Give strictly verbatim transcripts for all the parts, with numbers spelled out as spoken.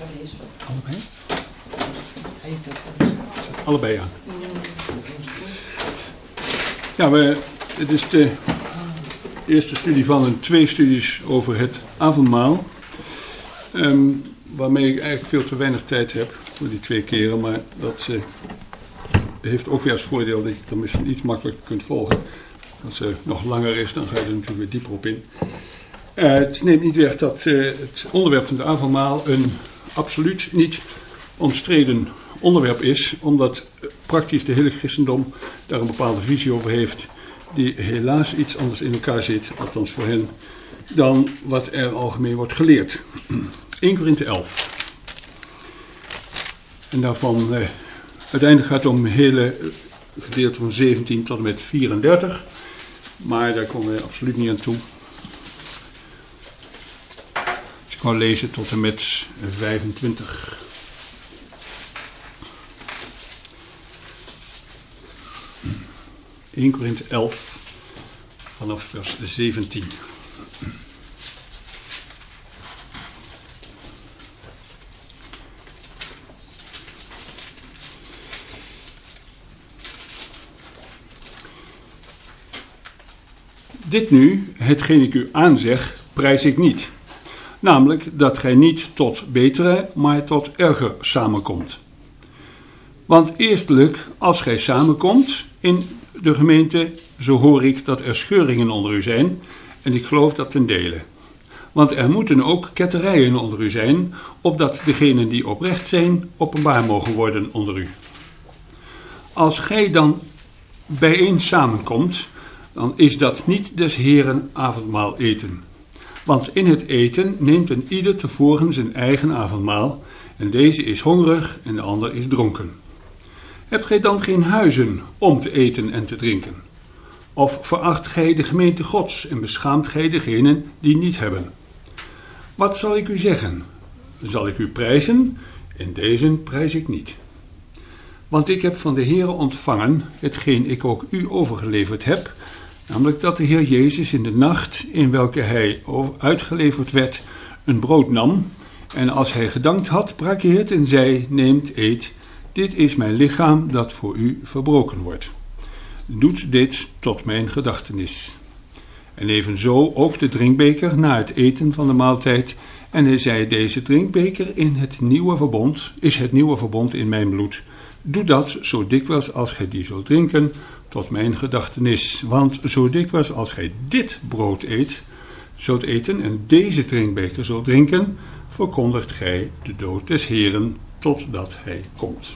Allebei? Allebei, ja. Ja, we, het is de eerste studie van een twee studies over het avondmaal. Um, waarmee ik eigenlijk veel te weinig tijd heb voor die twee keren. Maar dat uh, heeft ook weer als voordeel dat je het dan misschien iets makkelijker kunt volgen. Als het uh, nog langer is, dan ga je er natuurlijk weer dieper op in. Uh, het neemt niet weg dat uh, het onderwerp van het avondmaal een absoluut niet omstreden onderwerp is, omdat praktisch de hele christendom daar een bepaalde visie over heeft, die helaas iets anders in elkaar zit, althans voor hen, dan wat er algemeen wordt geleerd. Eerste Korinthe elf. En daarvan, eh, uiteindelijk gaat het om een hele gedeelte van zeventien tot en met vierendertig, maar daar komen we absoluut niet aan toe. Dus ik kan lezen tot en met vijfentwintig. Eerste Korinthe elf, vanaf vers zeventien. Dit nu, hetgeen ik u aanzeg, prijs ik niet. Namelijk dat gij niet tot betere, maar tot erger samenkomt. Want eerstelijk, als gij samenkomt in de gemeente, zo hoor ik dat er scheuringen onder u zijn, en ik geloof dat ten dele. Want er moeten ook ketterijen onder u zijn, opdat degenen die oprecht zijn, openbaar mogen worden onder u. Als gij dan bijeen samenkomt, dan is dat niet des Heeren avondmaal eten. Want in het eten neemt een ieder tevoren zijn eigen avondmaal, en deze is hongerig en de ander is dronken. Hebt gij dan geen huizen om te eten en te drinken? Of veracht gij de gemeente Gods en beschaamt gij degenen die niet hebben? Wat zal ik u zeggen? Zal ik u prijzen? In deze prijs ik niet. Want ik heb van de Heere ontvangen, hetgeen ik ook u overgeleverd heb, namelijk dat de Heer Jezus in de nacht, in welke hij uitgeleverd werd, een brood nam, en als hij gedankt had, brak hij het en zei, neemt, eet, dit is mijn lichaam dat voor u verbroken wordt. Doet dit tot mijn gedachtenis. En evenzo ook de drinkbeker na het eten van de maaltijd, en hij zei, deze drinkbeker in het nieuwe verbond, is het nieuwe verbond in mijn bloed. Doe dat zo dikwijls als gij die zult drinken, tot mijn gedachtenis. Want zo dikwijls als gij dit brood eet, zult eten en deze drinkbeker zult drinken, verkondigt gij de dood des Heeren, totdat hij komt.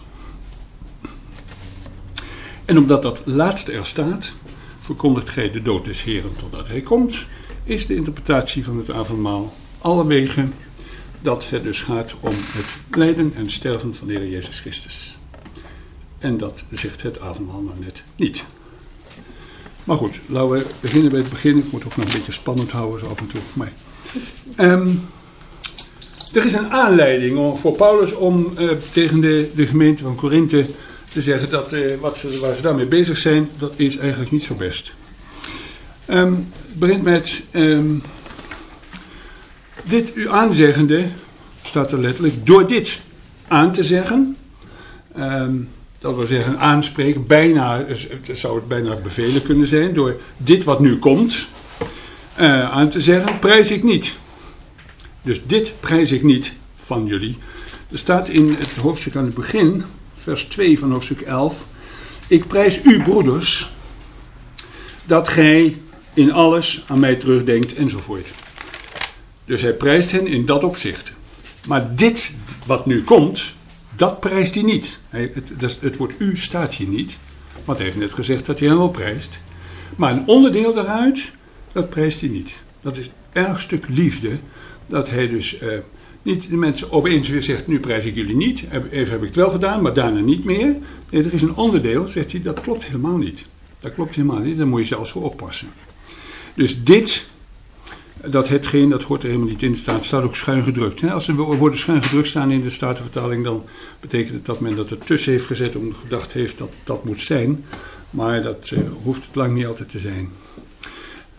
En omdat dat laatste er staat, verkondigt gij de dood des Heeren totdat hij komt, is de interpretatie van het avondmaal allerwege dat het dus gaat om het lijden en sterven van de Heer Jezus Christus. En dat zegt het avondmaal nou net niet. Maar goed, laten we beginnen bij het begin. Ik moet ook nog een beetje spannend houden zo af en toe. Maar, um, er is een aanleiding voor Paulus om uh, tegen de, de gemeente van Korinthe te zeggen dat uh, wat ze, waar ze daarmee bezig zijn, dat is eigenlijk niet zo best. Um, het begint met um, dit u aanzeggende, staat er letterlijk, door dit aan te zeggen. Um, dat wil zeggen aanspreken, bijna, zou het bijna bevelen kunnen zijn, door dit wat nu komt uh, aan te zeggen, prijs ik niet. Dus dit prijs ik niet van jullie. Er staat in het hoofdstuk aan het begin, vers twee van hoofdstuk elf, ik prijs u broeders, dat gij in alles aan mij terugdenkt enzovoort. Dus hij prijst hen in dat opzicht. Maar dit wat nu komt, dat prijst hij niet. Hij, het, het, het woord u staat hier niet, want hij heeft net gezegd dat hij hen wel prijst. Maar een onderdeel daaruit, dat prijst hij niet. Dat is een erg stuk liefde, dat hij dus uh, niet de mensen opeens weer zegt, nu prijs ik jullie niet. Even heb ik het wel gedaan, maar daarna niet meer. Nee, er is een onderdeel, zegt hij, dat klopt helemaal niet. Dat klopt helemaal niet, daar moet je zelfs voor oppassen. Dus dit, dat hetgeen, dat hoort er helemaal niet in staat, staat ook schuin gedrukt. Als er woorden schuin gedrukt staan in de Statenvertaling, dan betekent het dat men dat er tussen heeft gezet, omdat gedacht heeft dat dat moet zijn. Maar dat uh, hoeft het lang niet altijd te zijn.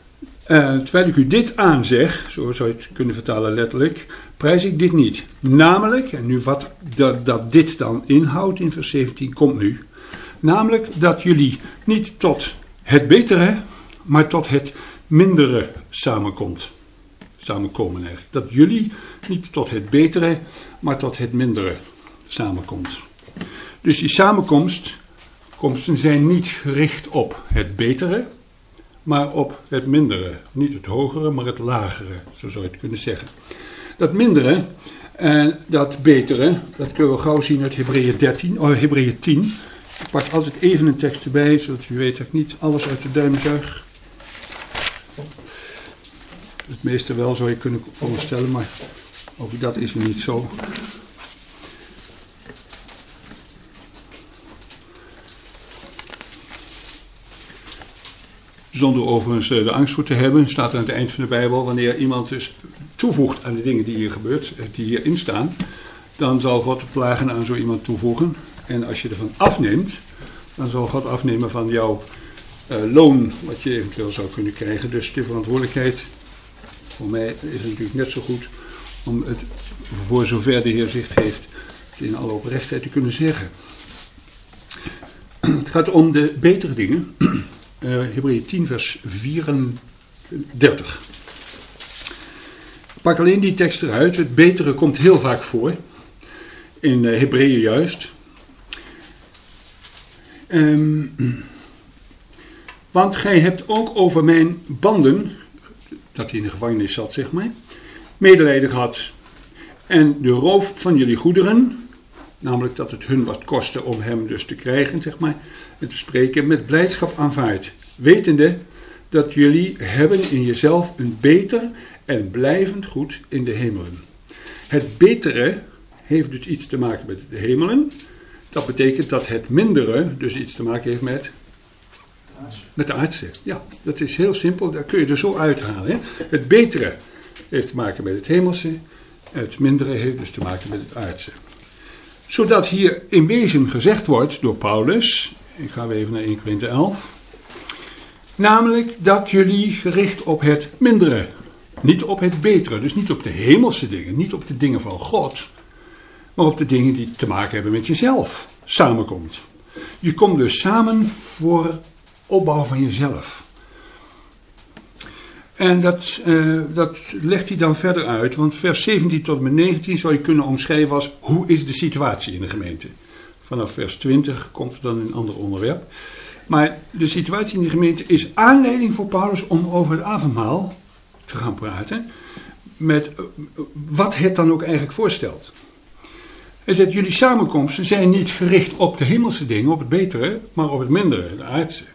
Uh, terwijl ik u dit aanzeg, zo zou je het kunnen vertalen letterlijk, prijs ik dit niet. Namelijk, en nu wat dat, dat dit dan inhoudt in vers zeventien komt nu. Namelijk dat jullie niet tot het betere, maar tot het mindere samenkomt. Samenkomen eigenlijk. Dat jullie niet tot het betere, maar tot het mindere samenkomt. Dus die samenkomsten zijn niet gericht op het betere, maar op het mindere. Niet het hogere, maar het lagere, zo zou je het kunnen zeggen. Dat mindere en dat betere, dat kunnen we gauw zien uit Hebreeën dertien, oh, Hebreeën tien. Ik pak altijd even een tekst erbij, zodat u weet dat ik niet alles uit de duim zuig. Het meeste wel, zou je kunnen voorstellen, maar ook dat is niet zo. Zonder overigens de angst voor te hebben, staat er aan het eind van de Bijbel, wanneer iemand dus toevoegt aan de dingen die hier gebeurt, die hierin staan, dan zal God plagen aan zo iemand toevoegen. En als je ervan afneemt, dan zal God afnemen van jouw uh, loon, wat je eventueel zou kunnen krijgen. Dus de verantwoordelijkheid, voor mij is het natuurlijk net zo goed om het, voor zover de Heer zicht heeft, het in alle oprechtheid te kunnen zeggen. Het gaat om de betere dingen. Uh, Hebreeën tien vers vierendertig. Ik pak alleen die tekst eruit. Het betere komt heel vaak voor. In uh, Hebreeën juist. Um, want gij hebt ook over mijn banden, dat hij in de gevangenis zat zeg maar, medelijden gehad. En de roof van jullie goederen, namelijk dat het hun wat kostte om hem dus te krijgen zeg maar, en te spreken, met blijdschap aanvaard. Wetende dat jullie hebben in jezelf een beter en blijvend goed in de hemelen. Het betere heeft dus iets te maken met de hemelen. Dat betekent dat het mindere dus iets te maken heeft met, met de aardse. Ja, dat is heel simpel. Daar kun je er zo uithalen. Hè? Het betere heeft te maken met het hemelse. Het mindere heeft dus te maken met het aardse. Zodat hier in wezen gezegd wordt door Paulus, ik ga weer even naar eerste Korinthe elf, namelijk dat jullie gericht op het mindere, niet op het betere, dus niet op de hemelse dingen, niet op de dingen van God, maar op de dingen die te maken hebben met jezelf, samenkomt. Je komt dus samen voor opbouw van jezelf. En dat, uh, dat legt hij dan verder uit, want vers zeventien tot en met negentien zou je kunnen omschrijven als hoe is de situatie in de gemeente. Vanaf vers twintig komt er dan een ander onderwerp. Maar de situatie in de gemeente is aanleiding voor Paulus om over het avondmaal te gaan praten. Met wat het dan ook eigenlijk voorstelt. Hij zegt, jullie samenkomsten zijn niet gericht op de hemelse dingen, op het betere, maar op het mindere, de aardse.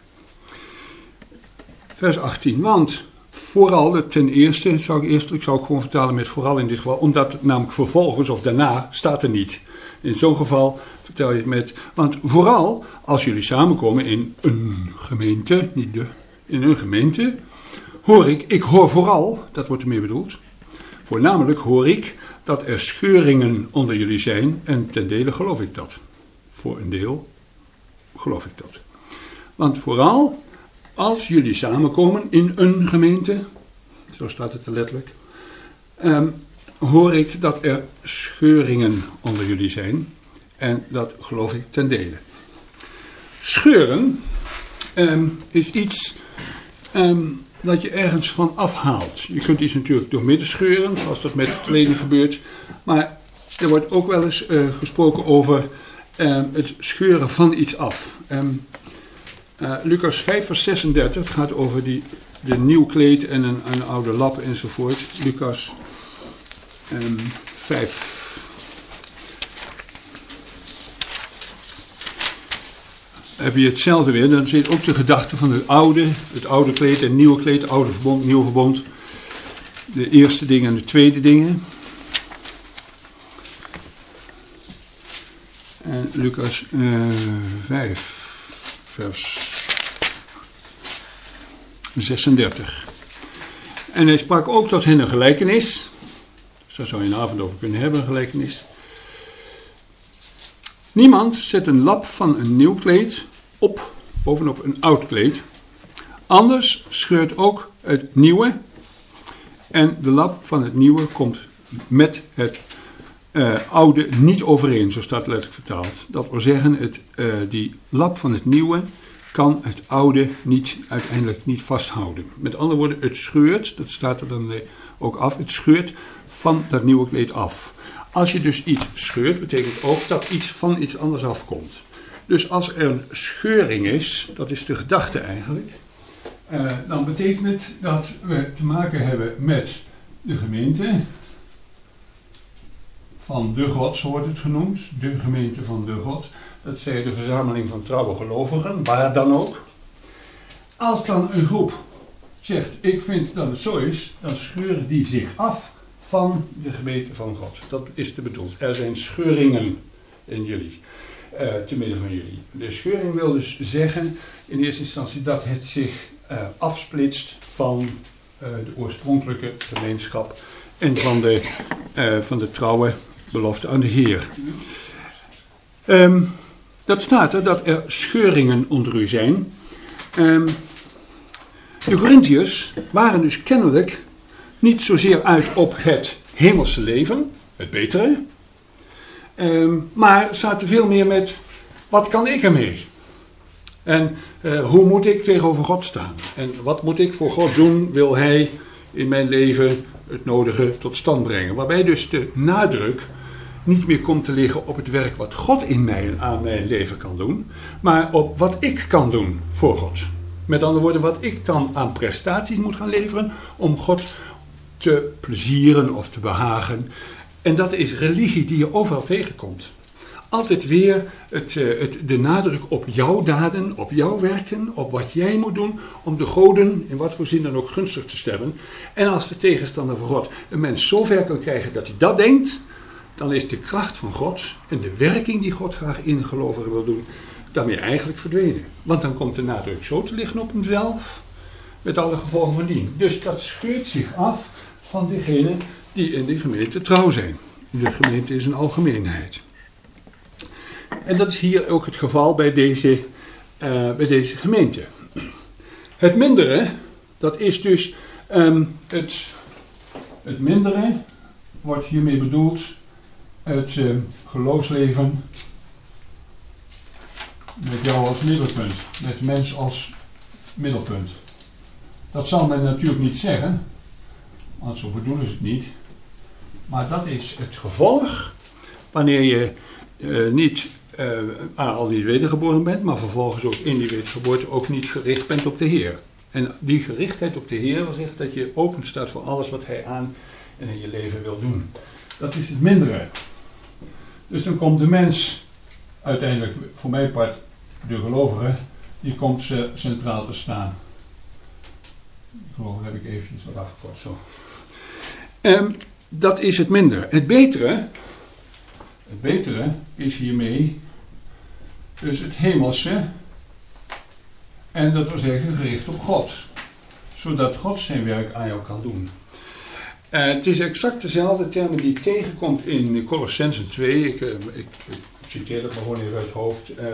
Vers achttien, want vooral, ten eerste, zou ik eerstelijk zou ik gewoon vertalen met vooral in dit geval, omdat namelijk vervolgens of daarna staat er niet. In zo'n geval vertel je het met, want vooral als jullie samenkomen in een gemeente, niet de, in een gemeente, hoor ik, ik hoor vooral, dat wordt ermee bedoeld, voornamelijk hoor ik dat er scheuringen onder jullie zijn en ten dele geloof ik dat. Voor een deel geloof ik dat. Want vooral als jullie samenkomen in een gemeente, zo staat het er letterlijk, um, hoor ik dat er scheuringen onder jullie zijn. En dat geloof ik ten dele. Scheuren um, is iets um, dat je ergens van afhaalt. Je kunt iets natuurlijk doormidden scheuren, zoals dat met kleding gebeurt. Maar er wordt ook wel eens uh, gesproken over um, het scheuren van iets af. Um, uh, Lucas vijf vers zesendertig, het gaat over die, de nieuw kleed en een, een oude lap enzovoort. Lucas um, vijf. Heb je hetzelfde weer, dan zit ook de gedachte van het oude, het oude kleed en het nieuwe kleed, het oude verbond, nieuw verbond. De eerste dingen en de tweede dingen. En Lucas uh, vijf, vers zesendertig. En hij sprak ook tot hen een gelijkenis. Dus daar zou je een avond over kunnen hebben, een gelijkenis. Niemand zet een lap van een nieuw kleed op, bovenop een oud kleed. Anders scheurt ook het nieuwe. En de lap van het nieuwe komt met het uh, oude niet overeen, zo staat letterlijk vertaald. Dat wil zeggen, het, uh, die lap van het nieuwe kan het oude niet, uiteindelijk niet vasthouden. Met andere woorden, het scheurt, dat staat er dan ook af, het scheurt van dat nieuwe kleed af. Als je dus iets scheurt, betekent ook dat iets van iets anders afkomt. Dus als er een scheuring is, dat is de gedachte eigenlijk, uh, dan betekent het dat we te maken hebben met de gemeente van de God, zo wordt het genoemd, de gemeente van de God. Dat zij de verzameling van trouwe gelovigen, waar dan ook. Als dan een groep zegt, ik vind dat het zo is, dan scheuren die zich af van de gemeente van God. Dat is te bedoeld. Er zijn scheuringen in jullie, uh, te midden van jullie. De scheuring wil dus zeggen, in eerste instantie, dat het zich uh, afsplitst van uh, de oorspronkelijke gemeenschap en van de, uh, van de trouwe belofte aan de Heer. Um, dat staat er, dat er scheuringen onder u zijn. Um, de Corinthiërs waren dus kennelijk niet zozeer uit op het hemelse leven, het betere, um, maar zaten veel meer met, wat kan ik ermee? En uh, hoe moet ik tegenover God staan? En wat moet ik voor God doen, wil Hij in mijn leven het nodige tot stand brengen? Waarbij dus de nadruk niet meer komt te liggen op het werk wat God in mij en aan mijn leven kan doen, maar op wat ik kan doen voor God. Met andere woorden, wat ik dan aan prestaties moet gaan leveren om God te plezieren of te behagen. En dat is religie die je overal tegenkomt. Altijd weer het, het, de nadruk op jouw daden, op jouw werken, op wat jij moet doen om de goden in wat voor zin dan ook gunstig te stemmen. En als de tegenstander van God een mens zo ver kan krijgen dat hij dat denkt, dan is de kracht van God en de werking die God graag in gelovigen wil doen, daarmee eigenlijk verdwenen. Want dan komt de nadruk zo te liggen op hemzelf, met alle gevolgen van dien. Dus dat scheurt zich af van degenen die in de gemeente trouw zijn. De gemeente is een algemeenheid. En dat is hier ook het geval bij deze, uh, bij deze gemeente. Het mindere, dat is dus um, het, het mindere, wordt hiermee bedoeld het uh, geloofsleven met jou als middelpunt, met de mens als middelpunt. Dat zal men natuurlijk niet zeggen, want zo bedoelen ze het niet. Maar dat is het gevolg wanneer je uh, niet, uh, al niet wedergeboren bent, maar vervolgens ook in die wedergeboorte ook niet gericht bent op de Heer. En die gerichtheid op de Heer wil zeggen dat je open staat voor alles wat Hij aan en in je leven wil doen. Dat is het mindere. Dus dan komt de mens, uiteindelijk voor mijn part de gelovige, die komt ze centraal te staan. Ik geloof, heb ik eventjes wat afgekort zo. Um, dat is het mindere. Het betere, het betere is hiermee dus het hemelse, en dat wil zeggen gericht op God. Zodat God zijn werk aan jou kan doen. Uh, het is exact dezelfde termen die je tegenkomt in Colossenzen twee. Ik, uh, ik, ik citeer dat maar gewoon even uit het hoofd. Uh,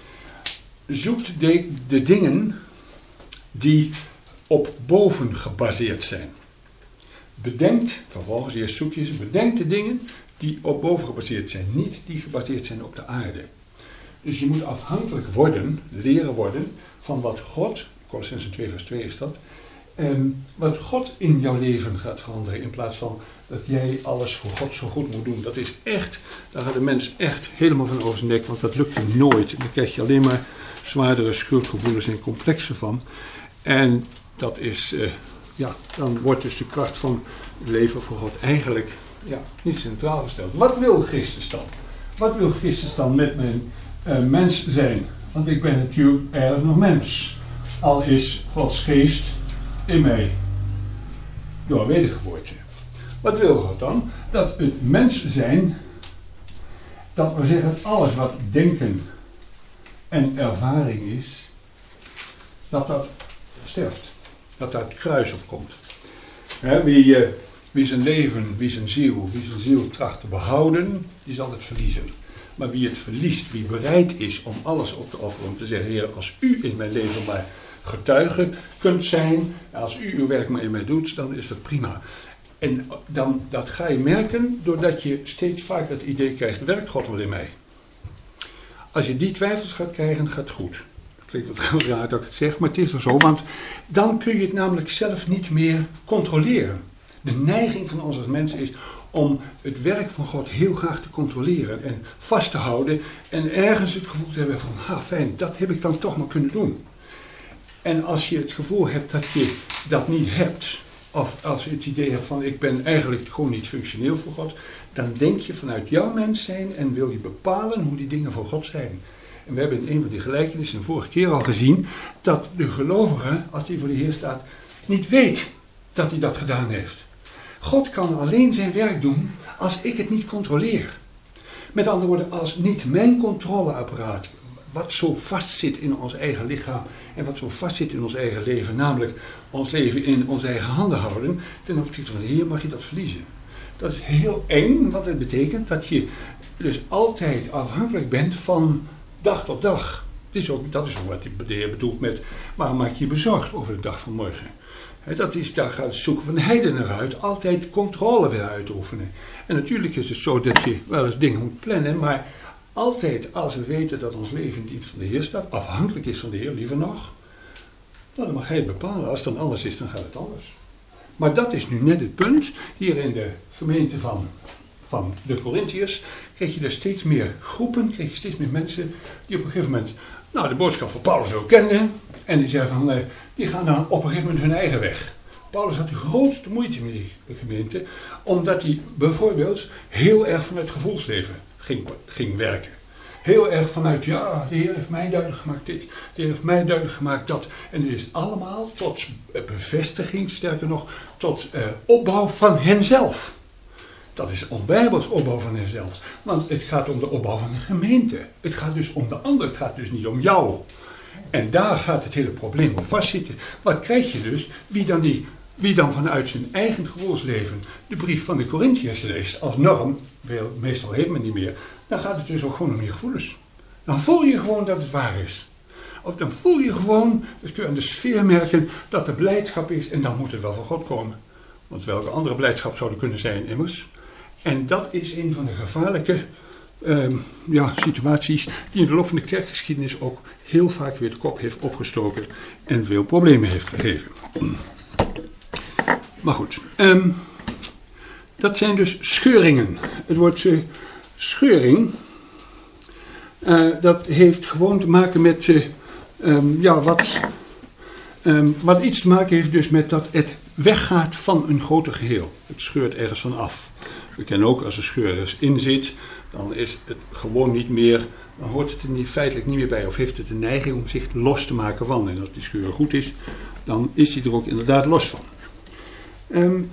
zoekt de, de dingen die op boven gebaseerd zijn. Bedenkt, vervolgens eerst zoek je ze, bedenkt de dingen die op boven gebaseerd zijn. Niet die gebaseerd zijn op de aarde. Dus je moet afhankelijk worden, leren worden, van wat God, Colossenzen twee vers twee is dat, Um, wat God in jouw leven gaat veranderen, in plaats van dat jij alles voor God zo goed moet doen. Dat is echt, daar gaat de mens echt helemaal van over zijn nek, want dat lukt hem nooit. En dan krijg je alleen maar zwaardere schuldgevoelens en complexen van. En dat is, uh, ja, dan wordt dus de kracht van het leven voor God eigenlijk ja, niet centraal gesteld. Wat wil Christus dan? Wat wil Christus dan met mijn uh, mens zijn? Want ik ben natuurlijk ergens nog mens. Al is Gods geest in mij door wedergeboorte. Wat wil God dan? Dat het mens zijn, dat we zeggen alles wat denken en ervaring is, dat dat sterft. Dat daar het kruis op komt. He, wie, uh, wie zijn leven, wie zijn ziel, wie zijn ziel tracht te behouden, die zal het verliezen. Maar wie het verliest, wie bereid is om alles op te offeren, om te zeggen, Heer, als u in mijn leven maar getuige kunt zijn. Als u uw werk maar in mij doet, dan is dat prima. En dan, dat ga je merken doordat je steeds vaker het idee krijgt, werkt God wel in mij? Als je die twijfels gaat krijgen, gaat het goed. Klinkt wat raar dat ik het zeg, maar het is wel zo. Want dan kun je het namelijk zelf niet meer controleren. De neiging van ons als mensen is om het werk van God heel graag te controleren en vast te houden. En ergens het gevoel te hebben van, ha fijn, dat heb ik dan toch maar kunnen doen. En als je het gevoel hebt dat je dat niet hebt, of als je het idee hebt van ik ben eigenlijk gewoon niet functioneel voor God, dan denk je vanuit jouw mens zijn en wil je bepalen hoe die dingen voor God zijn. En we hebben in een van die gelijkenissen de vorige keer al gezien dat de gelovige, als hij voor de Heer staat, niet weet dat hij dat gedaan heeft. God kan alleen zijn werk doen als ik het niet controleer. Met andere woorden, als niet mijn controleapparaat, wat zo vast zit in ons eigen lichaam en wat zo vast zit in ons eigen leven, namelijk ons leven in onze eigen handen houden, ten opzichte van de Heer mag je dat verliezen. Dat is heel eng, wat het betekent dat je dus altijd afhankelijk bent van dag tot dag. Dat is ook, dat is ook wat de Heer bedoelt met, waarom maak je je bezorgd over de dag van morgen? Dat is, daar gaat het zoeken van de heiden naar uit, altijd controle willen uitoefenen. En natuurlijk is het zo dat je wel eens dingen moet plannen, maar altijd als we weten dat ons leven in dienst van de Heer staat, afhankelijk is van de Heer, liever nog, dan mag Hij het bepalen. Als het dan anders is, dan gaat het anders. Maar dat is nu net het punt. Hier in de gemeente van, van de Corinthiërs kreeg je dus steeds meer groepen, kreeg je steeds meer mensen die op een gegeven moment nou, de boodschap van Paulus ook kenden. En die zeiden van, die gaan dan op een gegeven moment hun eigen weg. Paulus had de grootste moeite met die gemeente, omdat hij bijvoorbeeld heel erg vanuit het gevoelsleven ging, ging werken. Heel erg vanuit, ja, de Heer heeft mij duidelijk gemaakt dit, de Heer heeft mij duidelijk gemaakt dat. En het is allemaal tot bevestiging, sterker nog, tot uh, opbouw van henzelf. Dat is onbijbels opbouw van henzelf. Want het gaat om de opbouw van de gemeente. Het gaat dus om de ander, het gaat dus niet om jou. En daar gaat het hele probleem op vastzitten. Wat krijg je dus? Wie dan, die, wie dan vanuit zijn eigen gevoelsleven de brief van de Corinthiërs leest als norm, meestal heeft men niet meer, dan gaat het dus ook gewoon om je gevoelens. Dan voel je gewoon dat het waar is. Of dan voel je gewoon, dus kun je aan de sfeer merken, dat er blijdschap is en dan moet het wel van God komen. Want welke andere blijdschap zou er kunnen zijn immers? En dat is een van de gevaarlijke uh, ja, situaties die in de loop van de kerkgeschiedenis ook heel vaak weer de kop heeft opgestoken en veel problemen heeft gegeven. Maar goed, um, dat zijn dus scheuringen. Het woord uh, scheuring, uh, dat heeft gewoon te maken met uh, um, ja, wat, um, wat iets te maken heeft dus met dat het weggaat van een groter geheel. Het scheurt ergens van af. We kennen ook als een scheur ergens in zit, dan is het gewoon niet meer, dan hoort het er niet, feitelijk niet meer bij of heeft het de neiging om zich los te maken van. En als die scheur goed is, dan is die er ook inderdaad los van. Um,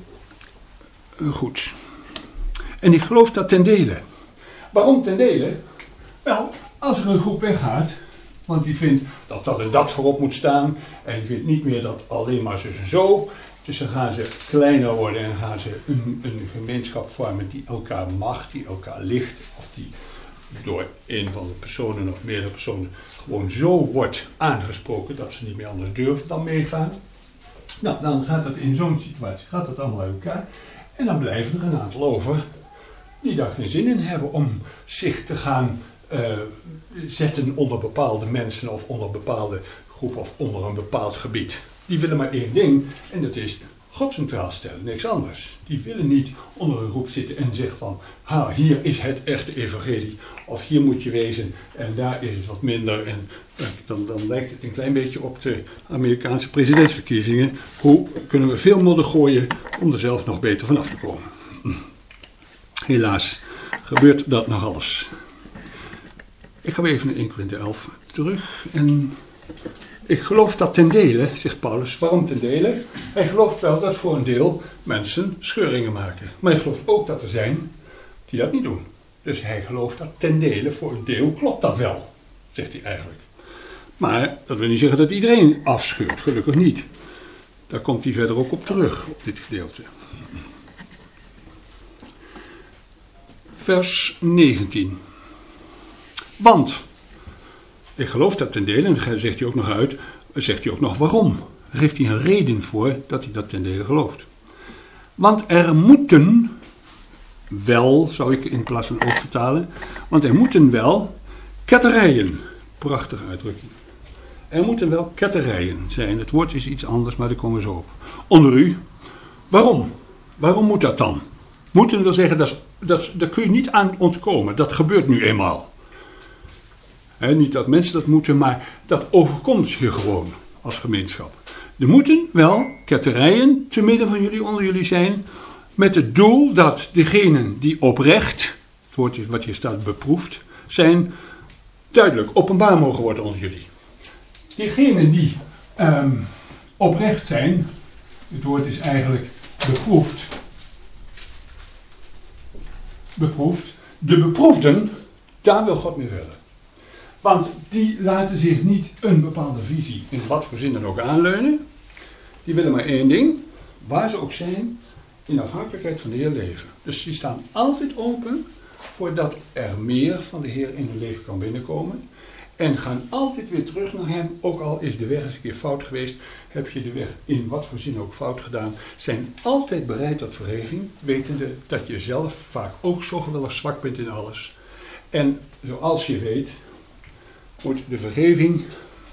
goed. En ik geloof dat ten dele. Waarom ten dele? Wel, als er een groep weggaat, want die vindt dat dat en dat voorop moet staan, en die vindt niet meer dat alleen maar zo en zo. Dus dan gaan ze kleiner worden en gaan ze een, een gemeenschap vormen die elkaar mag, die elkaar ligt, of die door een van de personen of meerdere personen gewoon zo wordt aangesproken dat ze niet meer anders durven dan meegaan. Nou, dan gaat dat in zo'n situatie, gaat dat allemaal uit elkaar. En dan blijven er een aantal over die daar geen zin in hebben om zich te gaan uh, zetten onder bepaalde mensen of onder bepaalde groepen of onder een bepaald gebied. Die willen maar één ding en dat is God centraal stellen, niks anders. Die willen niet onder een groep zitten en zeggen van, ha, hier is het echte evangelie. Of hier moet je wezen en daar is het wat minder. En uh, dan, dan lijkt het een klein beetje op de Amerikaanse presidentsverkiezingen. Hoe kunnen we veel modder gooien om er zelf nog beter vanaf te komen? Helaas gebeurt dat nog alles. Ik ga weer even naar Eerste Korinthe elf terug en... Ik geloof dat ten dele, zegt Paulus. Waarom ten dele? Hij gelooft wel dat voor een deel mensen scheuringen maken. Maar hij gelooft ook dat er zijn die dat niet doen. Dus hij gelooft dat ten dele, voor een deel klopt dat wel, zegt hij eigenlijk. Maar dat wil niet zeggen dat iedereen afscheurt, gelukkig niet. Daar komt hij verder ook op terug, op dit gedeelte. Vers negentien. Want... Ik geloof dat ten dele, en dan zegt hij ook nog uit, zegt hij ook nog waarom. Daar geeft hij een reden voor dat hij dat ten dele gelooft. Want er moeten wel, zou ik in plaats van ook vertalen, want er moeten wel ketterijen, prachtige uitdrukking. Er moeten wel ketterijen zijn. Het woord is iets anders, maar daar komen we zo op. Onder u, waarom? Waarom moet dat dan? Moeten wil zeggen, dat, is, dat, is, daar kun je niet aan ontkomen. Dat gebeurt nu eenmaal. He, niet dat mensen dat moeten, maar dat overkomt je gewoon als gemeenschap. Er moeten wel ketterijen te midden van jullie, onder jullie zijn, met het doel dat degenen die oprecht, het woord wat hier staat beproefd, zijn, duidelijk openbaar mogen worden onder jullie. Degenen die um, oprecht zijn, het woord is eigenlijk beproefd, beproefd, de beproefden, daar wil God mee verder. Want die laten zich niet een bepaalde visie, in wat voor zin dan ook, aanleunen. Die willen maar één ding, waar ze ook zijn, in afhankelijkheid van de Heer leven. Dus die staan altijd open voordat er meer van de Heer in hun leven kan binnenkomen. En gaan altijd weer terug naar hem, ook al is de weg eens een keer fout geweest, heb je de weg in wat voor zin ook fout gedaan. Zijn altijd bereid tot vergeving, wetende dat je zelf vaak ook zo geweldig zwak bent in alles. En zoals je weet, moet de vergeving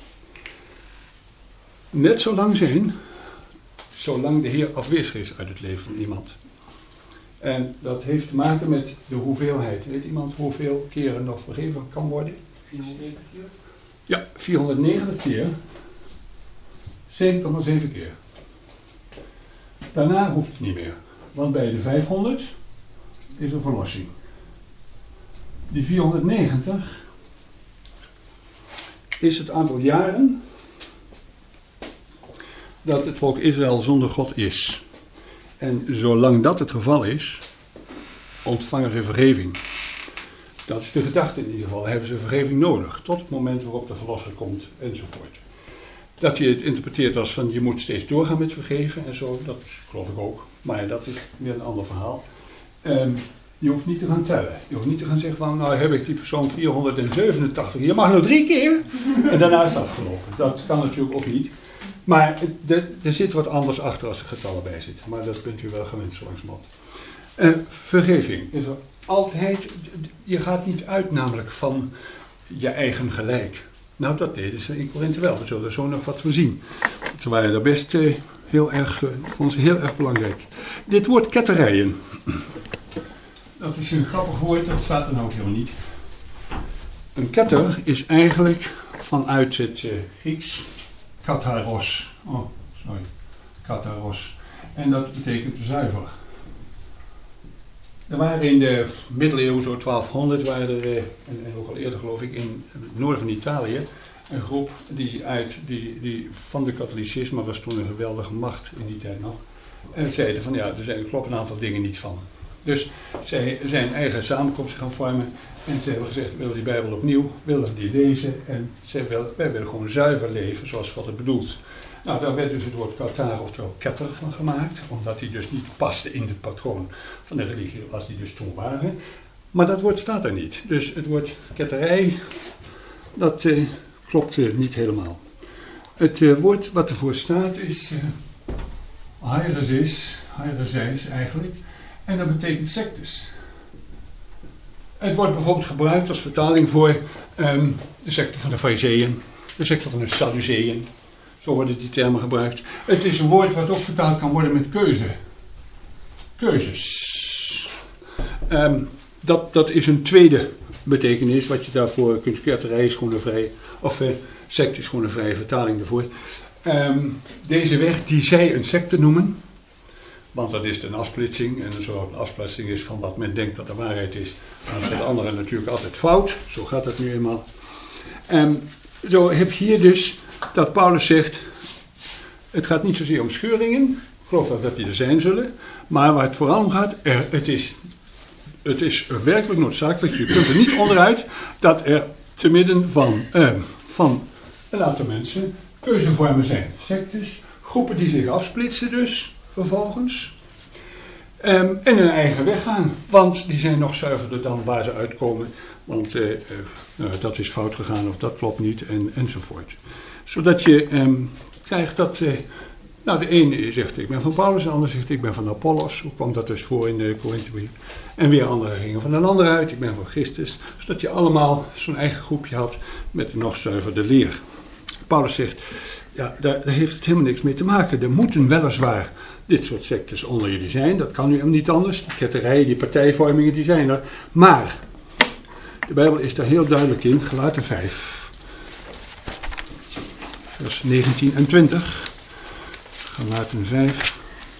net zo lang zijn, zolang de Heer afwezig is uit het leven van iemand. En dat heeft te maken met de hoeveelheid. Weet iemand hoeveel keren nog vergeven kan worden? vierhonderdnegentig keer? Ja, vierhonderdnegentig keer. zeventig maar zeven keer. Daarna hoeft het niet meer. Want bij de vijfhonderd is er verlossing. Die vierhonderdnegentig is het aantal jaren dat het volk Israël zonder God is. En zolang dat het geval is, ontvangen ze vergeving. Dat is de gedachte in ieder geval. Hebben ze vergeving nodig. Tot het moment waarop de verlosser komt enzovoort. Dat je het interpreteert als van je moet steeds doorgaan met vergeven en zo. Dat geloof ik ook. Maar dat is weer een ander verhaal. Um, je hoeft niet te gaan tellen. Je hoeft niet te gaan zeggen van nou heb ik die persoon vierhonderdzevenentachtig. Je mag nog drie keer. En daarna is het afgelopen. Dat kan natuurlijk ook niet. Maar er zit wat anders achter als er getallen bij zitten. Maar dat bent u wel gewend zo langzamerhand. Uh, vergeving is er altijd. Je gaat niet uit namelijk van je eigen gelijk. Nou, dat deden ze in Korinthe wel. We zullen er zo nog wat van zien. Ze waren daar best uh, heel erg, uh, vonden ze heel erg belangrijk. Dit woord ketterijen. Dat is een grappig woord, dat staat er nou ook helemaal niet. Een ketter is eigenlijk vanuit het uh, Grieks katharos. Oh, sorry. Katharos. En dat betekent zuiver. Er waren in de middeleeuwen, zo twaalfhonderd, waren er, en, en ook al eerder geloof ik, in het noorden van Italië, een groep die, uit, die, die van de katholicisme, was toen een geweldige macht in die tijd nog, en zeiden van ja, er zijn, er kloppen een aantal dingen niet van. Dus zij zijn eigen samenkomst gaan vormen en ze hebben gezegd, we willen die Bijbel opnieuw, willen die lezen en ze willen, wij willen gewoon zuiver leven zoals God het bedoelt. Nou, daar werd dus het woord katar, oftewel ketter, van gemaakt, omdat die dus niet paste in het patroon van de religie als die dus toen waren. Maar dat woord staat er niet. Dus het woord ketterij, dat uh, klopt uh, niet helemaal. Het uh, woord wat ervoor staat is uh, hairesis, hairesis eigenlijk, en dat betekent sectes. Het wordt bijvoorbeeld gebruikt als vertaling voor um, de secte van de Farizeeën, de secte van de Sadduceeën. Zo worden die termen gebruikt. Het is een woord wat ook vertaald kan worden met keuze. Keuzes. Um, dat, dat is een tweede betekenis wat je daarvoor kunt. Ketterij is gewoon een vrije, of uh, sect is gewoon een vrije vertaling daarvoor. Um, deze weg die zij een secte noemen, want dat is een afsplitsing. En zo een afsplitsing is van wat men denkt dat de waarheid is. Dan zijn de anderen natuurlijk altijd fout. Zo gaat het nu eenmaal. Um, zo heb je hier dus dat Paulus zegt, het gaat niet zozeer om scheuringen, ik geloof dat, dat die er zijn zullen, maar waar het vooral om gaat, er, het, is, het is werkelijk noodzakelijk, je kunt er niet onderuit, dat er te midden van, eh, van een aantal mensen keuzevormen zijn. Sectes, groepen die zich afsplitsen dus, vervolgens, um, en hun eigen weg gaan, want die zijn nog zuiverder dan waar ze uitkomen, want uh, uh, uh, dat is fout gegaan of dat klopt niet en, enzovoort. Zodat je eh, krijgt dat... Eh, nou, de ene zegt ik ben van Paulus, de ander zegt ik ben van Apollos. Hoe kwam dat dus voor in de Korinthebrief? En weer anderen gingen van een ander uit, ik ben van Christus. Zodat je allemaal zo'n eigen groepje had met de nog zuiverde leer. Paulus zegt, ja, daar, daar heeft het helemaal niks mee te maken. Er moeten weliswaar dit soort sectes onder jullie zijn. Dat kan nu helemaal niet anders. Die ketterijen, die partijvormingen, die zijn er. Maar de Bijbel is daar heel duidelijk in. Galaten vijf, vers negentien en twintig. Galaten vijf.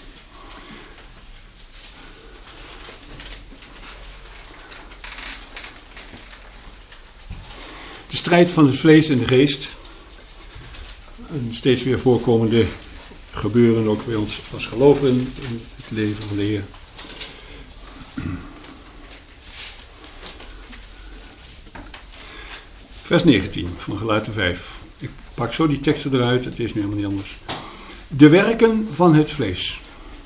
De strijd van het vlees en de geest. Een steeds weer voorkomende gebeuren ook bij ons als gelovigen in het leven van de Heer. Vers negentien van Galaten vijf. Ik pak zo die teksten eruit, het is nu helemaal niet anders. De werken van het vlees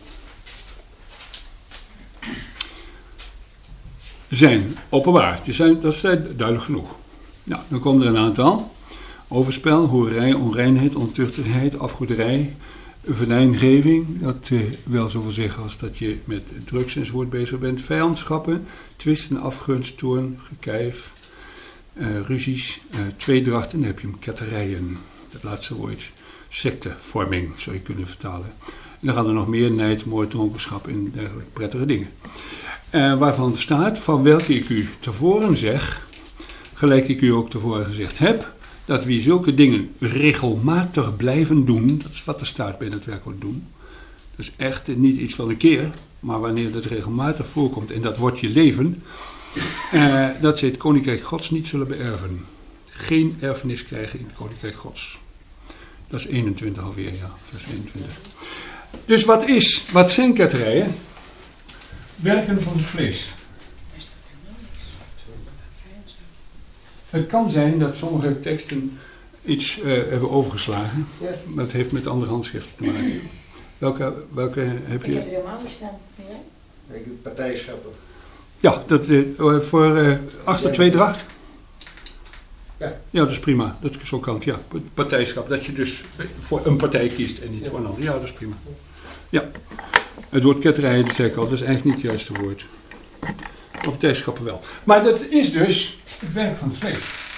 zijn openbaar. Die zijn, dat is duidelijk genoeg. Nou, dan komen er een aantal. Overspel, hoerij, onreinheid, ontuchtigheid, afgoederij, venijngeving. Dat uh, wil zoveel zeggen als dat je met drugs enzovoort bezig bent. Vijandschappen, twisten, afgunst, toorn, gekijf, uh, ruzies, uh, tweedrachten. Dan heb je hem ketterijen. Dat laatste woord. Sectevorming zou je kunnen vertalen. En dan gaan er nog meer nijd, moord, dronkenschap en dergelijke prettige dingen. Uh, waarvan staat, van welke ik u tevoren zeg, gelijk ik u ook tevoren gezegd heb, dat wie zulke dingen regelmatig blijven doen, dat is wat er staat bij het werkwoord doen. Dat is echt niet iets van een keer, maar wanneer dat regelmatig voorkomt en dat wordt je leven, uh, dat ze het koninkrijk Gods niet zullen beërven. Geen erfenis krijgen in het koninkrijk Gods. Dat is eenentwintig alweer, ja, vers eenentwintig. Dus wat is, wat zijn ketterijen? Werken van het vlees. Het kan zijn dat sommige teksten iets uh, hebben overgeslagen. Ja. Dat heeft met andere handschriften te maken. Welke, welke heb je? Ik heb er helemaal niet staan. Ja? Ik doe partijschappen. Ja, dat, uh, voor uh, achter tweedracht? Ja. Ja, dat is prima. Dat is zo kant, ja. Partijschap, dat je dus voor een partij kiest en niet ja. voor een ander. Ja, dat is prima. Ja. Het woord ketterijen, dat zeg ik al, dat is eigenlijk niet het juiste woord. Maar partijschappen wel. Maar dat is dus het werk van het vlees.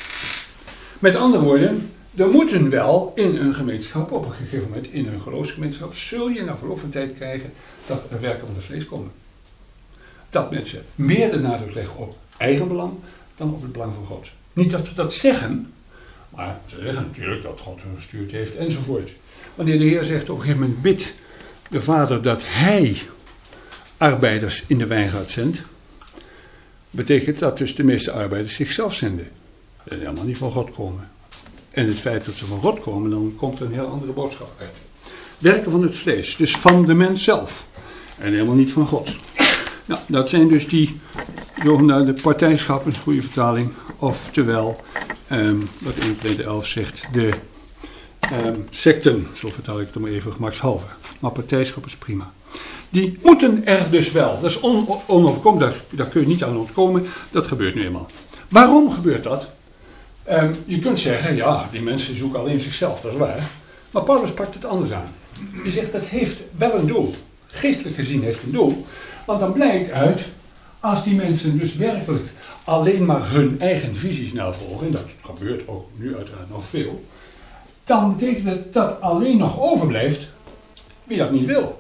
Met andere woorden, er moeten wel in een gemeenschap, op een gegeven moment in een geloofsgemeenschap, zul je na verloop van tijd krijgen dat er werken van het vlees komen. Dat mensen meer de nadruk leggen op eigen belang dan op het belang van God. Niet dat ze dat zeggen, maar ze zeggen natuurlijk dat God hun gestuurd heeft enzovoort. Wanneer de Heer zegt op een gegeven moment, bid de Vader dat Hij arbeiders in de wijngaard zendt, betekent dat dus de meeste arbeiders zichzelf zenden. En helemaal niet van God komen. En het feit dat ze van God komen, dan komt er een heel andere boodschap uit. Werken van het vlees, dus van de mens zelf. En helemaal niet van God. Nou, dat zijn dus die zogenaamde partijschappen, een goede vertaling. Oftewel, um, wat één Korinthe elf zegt, de um, secten. Zo vertaal ik het maar even gemakshalve. Maar partijschap is prima. Die moeten er dus wel. Dat is on, onoverkomelijk, daar, daar kun je niet aan ontkomen. Dat gebeurt nu eenmaal. Waarom gebeurt dat? Um, je kunt zeggen, ja, die mensen zoeken alleen zichzelf, dat is waar. Maar Paulus pakt het anders aan. Die zegt, dat heeft wel een doel. Geestelijk gezien heeft een doel. Want dan blijkt uit, als die mensen dus werkelijk alleen maar hun eigen visies navolgen, en dat gebeurt ook nu uiteraard nog veel, dan betekent het dat alleen nog overblijft wie dat niet wil.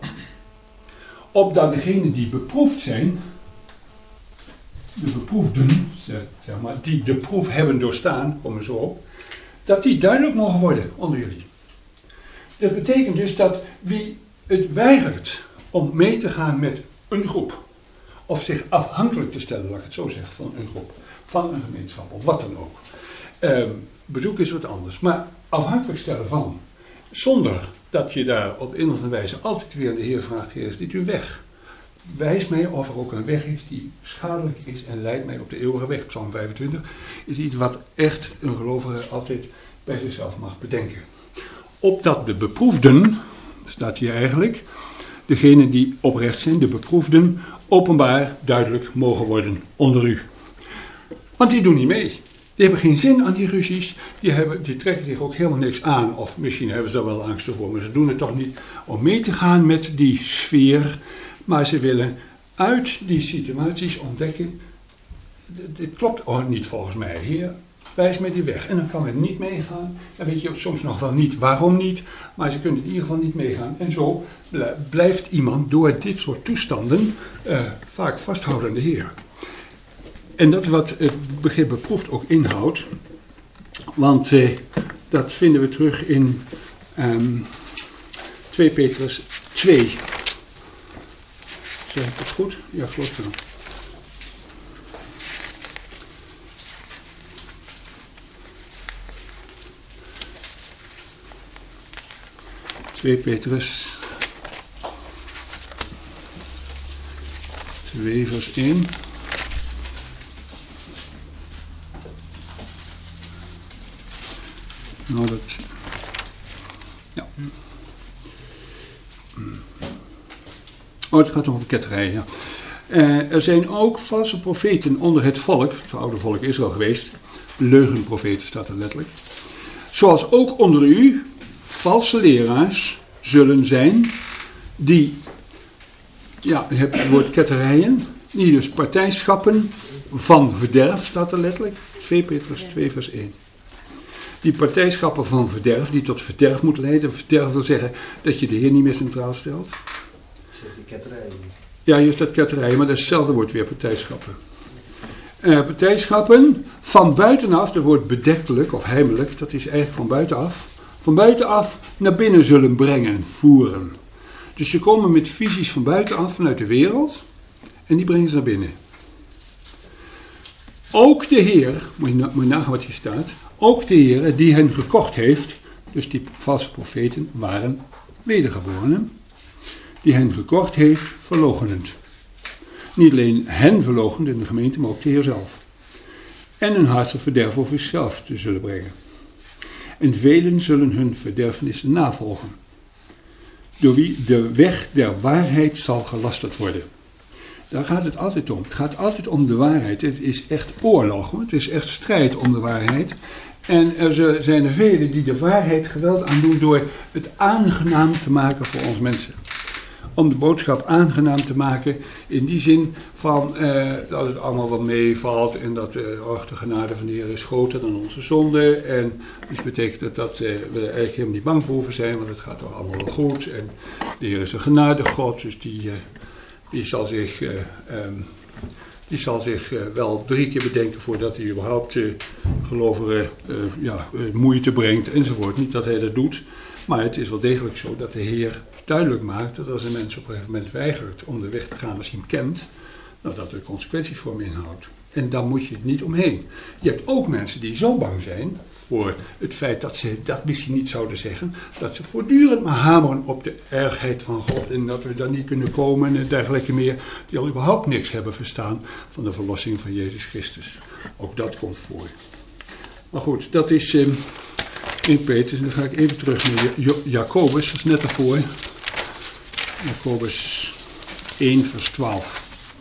Opdat degenen die beproefd zijn, de beproefden, zeg maar, die de proef hebben doorstaan, kom er zo op, dat die duidelijk mogen worden onder jullie. Dat betekent dus dat wie het weigert om mee te gaan met een groep, of zich afhankelijk te stellen, laat ik het zo zeggen, van een groep, van een gemeenschap, of wat dan ook. Uh, bezoek is wat anders, maar afhankelijk stellen van, zonder dat je daar op een of andere wijze altijd weer aan de Heer vraagt, Heer, is dit uw weg? Wijs mij of er ook een weg is die schadelijk is en leidt mij op de eeuwige weg. Psalm vijfentwintig is iets wat echt een gelovige altijd bij zichzelf mag bedenken. Opdat de beproefden, staat hier eigenlijk, degenen die oprecht zijn, de beproefden, openbaar duidelijk mogen worden onder u. Want die doen niet mee. Die hebben geen zin aan die ruzies. Die, hebben, die trekken zich ook helemaal niks aan. Of misschien hebben ze er wel angst voor. Maar ze doen het toch niet om mee te gaan met die sfeer. Maar ze willen uit die situaties ontdekken. Dit klopt oh, niet volgens mij. Heer, wijs mij die weg. En dan kan men niet meegaan. En weet je soms nog wel niet waarom niet. Maar ze kunnen in ieder geval niet meegaan. En zo blijft iemand door dit soort toestanden uh, vaak vasthouden aan de Heer. En dat is wat het begrip beproefd ook inhoudt. Want uh, dat vinden we terug in um, twee Petrus twee. Zeg ik het goed? Ja, klopt wel. twee Petrus twee vers één. Nou, dat... Ja. Oh, het gaat om ketterij, ja. Uh, er zijn ook valse profeten onder het volk, het oude volk Israël geweest. Leugenprofeten staat er letterlijk. Zoals ook onder u valse leraars zullen zijn, die, ja, je hebt het woord ketterijen, die dus partijschappen van verderf, staat er letterlijk. twee Petrus twee vers één. Die partijschappen van verderf, die tot verderf moeten leiden. Verderf wil zeggen dat je de Heer niet meer centraal stelt. Zeg je ketterijen? Ja, hier staat ketterijen, maar dat is hetzelfde woord weer, partijschappen. Uh, partijschappen van buitenaf, dat woord bedektelijk of heimelijk, dat is eigenlijk van buitenaf. Van buitenaf naar binnen zullen brengen, voeren. Dus ze komen met visies van buitenaf, vanuit de wereld, en die brengen ze naar binnen. Ook de Heer, moet je, na, moet je nagaan wat hier staat, ook de Heer die hen gekocht heeft, dus die valse profeten waren wedergeborenen, die hen gekocht heeft, verloochenend. Niet alleen hen verloochenend in de gemeente, maar ook de Heer zelf. En hun hartelijk verderf over zichzelf te zullen brengen. En velen zullen hun verderfenissen navolgen, door wie de weg der waarheid zal gelasterd worden. Daar gaat het altijd om. Het gaat altijd om de waarheid. Het is echt oorlog, hoor. Het is echt strijd om de waarheid. En er zijn er velen die de waarheid geweld aandoen door het aangenaam te maken voor ons mensen. Om de boodschap aangenaam te maken in die zin van eh, dat het allemaal wat meevalt en dat eh, oh, de genade van de Heer is groter dan onze zonde. En dus betekent dat, dat eh, we er eigenlijk helemaal niet bang voor hoeven zijn, want het gaat toch allemaal wel goed. En de Heer is een genade God, dus die, eh, die zal zich, eh, um, die zal zich eh, wel drie keer bedenken voordat hij überhaupt eh, gelovigen eh, ja, eh, moeite brengt enzovoort. Niet dat hij dat doet. Maar het is wel degelijk zo dat de Heer duidelijk maakt dat als een mens op een gegeven moment weigert om de weg te gaan als hij hem kent, nou, dat er consequenties voor hem inhoudt. En daar moet je het niet omheen. Je hebt ook mensen die zo bang zijn voor het feit dat ze dat misschien niet zouden zeggen, dat ze voortdurend maar hameren op de ergheid van God en dat we daar niet kunnen komen en dergelijke meer, die al überhaupt niks hebben verstaan van de verlossing van Jezus Christus. Ook dat komt voor. Maar goed, dat is eh, in Petrus. En dan ga ik even terug naar jo- Jacobus, dat is net ervoor. Jacobus één vers twaalf.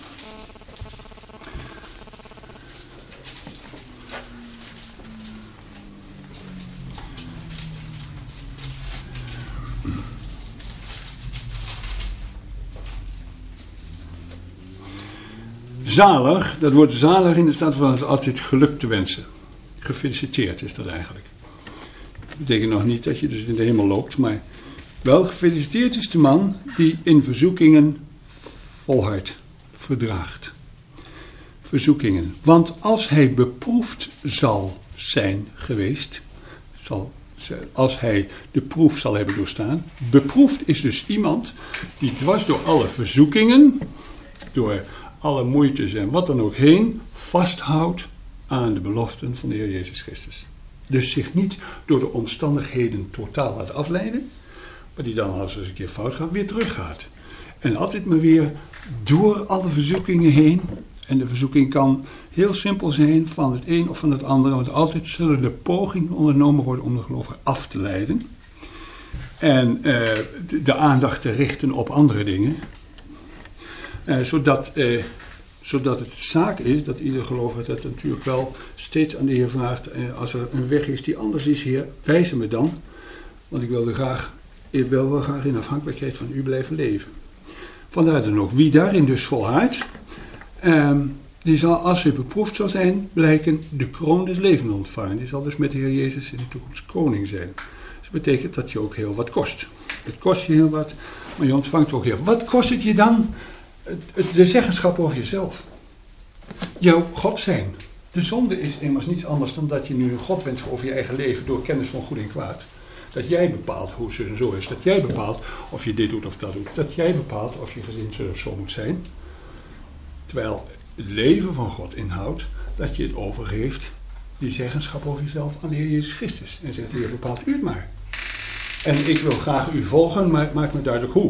Zalig, dat woord zalig in de Statenvertaling is altijd geluk te wensen. Gefeliciteerd is dat eigenlijk. Dat betekent nog niet dat je dus in de hemel loopt, maar wel gefeliciteerd is de man die in verzoekingen volhardt, verdraagt. Verzoekingen. Want als hij beproefd zal zijn geweest, zal, als hij de proef zal hebben doorstaan. Beproefd is dus iemand die dwars door alle verzoekingen, door alle moeites en wat dan ook heen, vasthoudt aan de beloften van de Heer Jezus Christus. Dus zich niet door de omstandigheden totaal laat afleiden, maar die dan als het eens een keer fout gaat, weer teruggaat. En altijd maar weer door alle verzoekingen heen. En de verzoeking kan heel simpel zijn van het een of van het andere, want altijd zullen er pogingen ondernomen worden om de gelovigen af te leiden. En uh, de, de aandacht te richten op andere dingen. Uh, zodat, uh, Zodat het zaak is dat ieder gelovige dat natuurlijk wel steeds aan de Heer vraagt. Eh, als er een weg is die anders is, Heer, wijs me dan. Want ik wil, graag, ik wil wel graag in afhankelijkheid van u blijven leven. Vandaar dan ook, wie daarin dus volhardt, eh, die zal, als hij beproefd zal zijn, blijken de kroon des levens ontvangen. Die zal dus met de Heer Jezus in de toekomst koning zijn. Dus dat betekent dat je ook heel wat kost. Het kost je heel wat, maar je ontvangt ook heel wat. Wat kost het je dan? De zeggenschap over jezelf. Jouw God zijn. De zonde is immers niets anders dan dat je nu een God bent over je eigen leven door kennis van goed en kwaad. Dat jij bepaalt hoe het zo is. Dat jij bepaalt of je dit doet of dat doet. Dat jij bepaalt of je gezin zo of zo moet zijn. Terwijl het leven van God inhoudt dat je het overgeeft, die zeggenschap over jezelf, aan de Heer Jezus Christus. En zegt de Heer, bepaalt u het maar. En ik wil graag u volgen, maar maak me duidelijk hoe.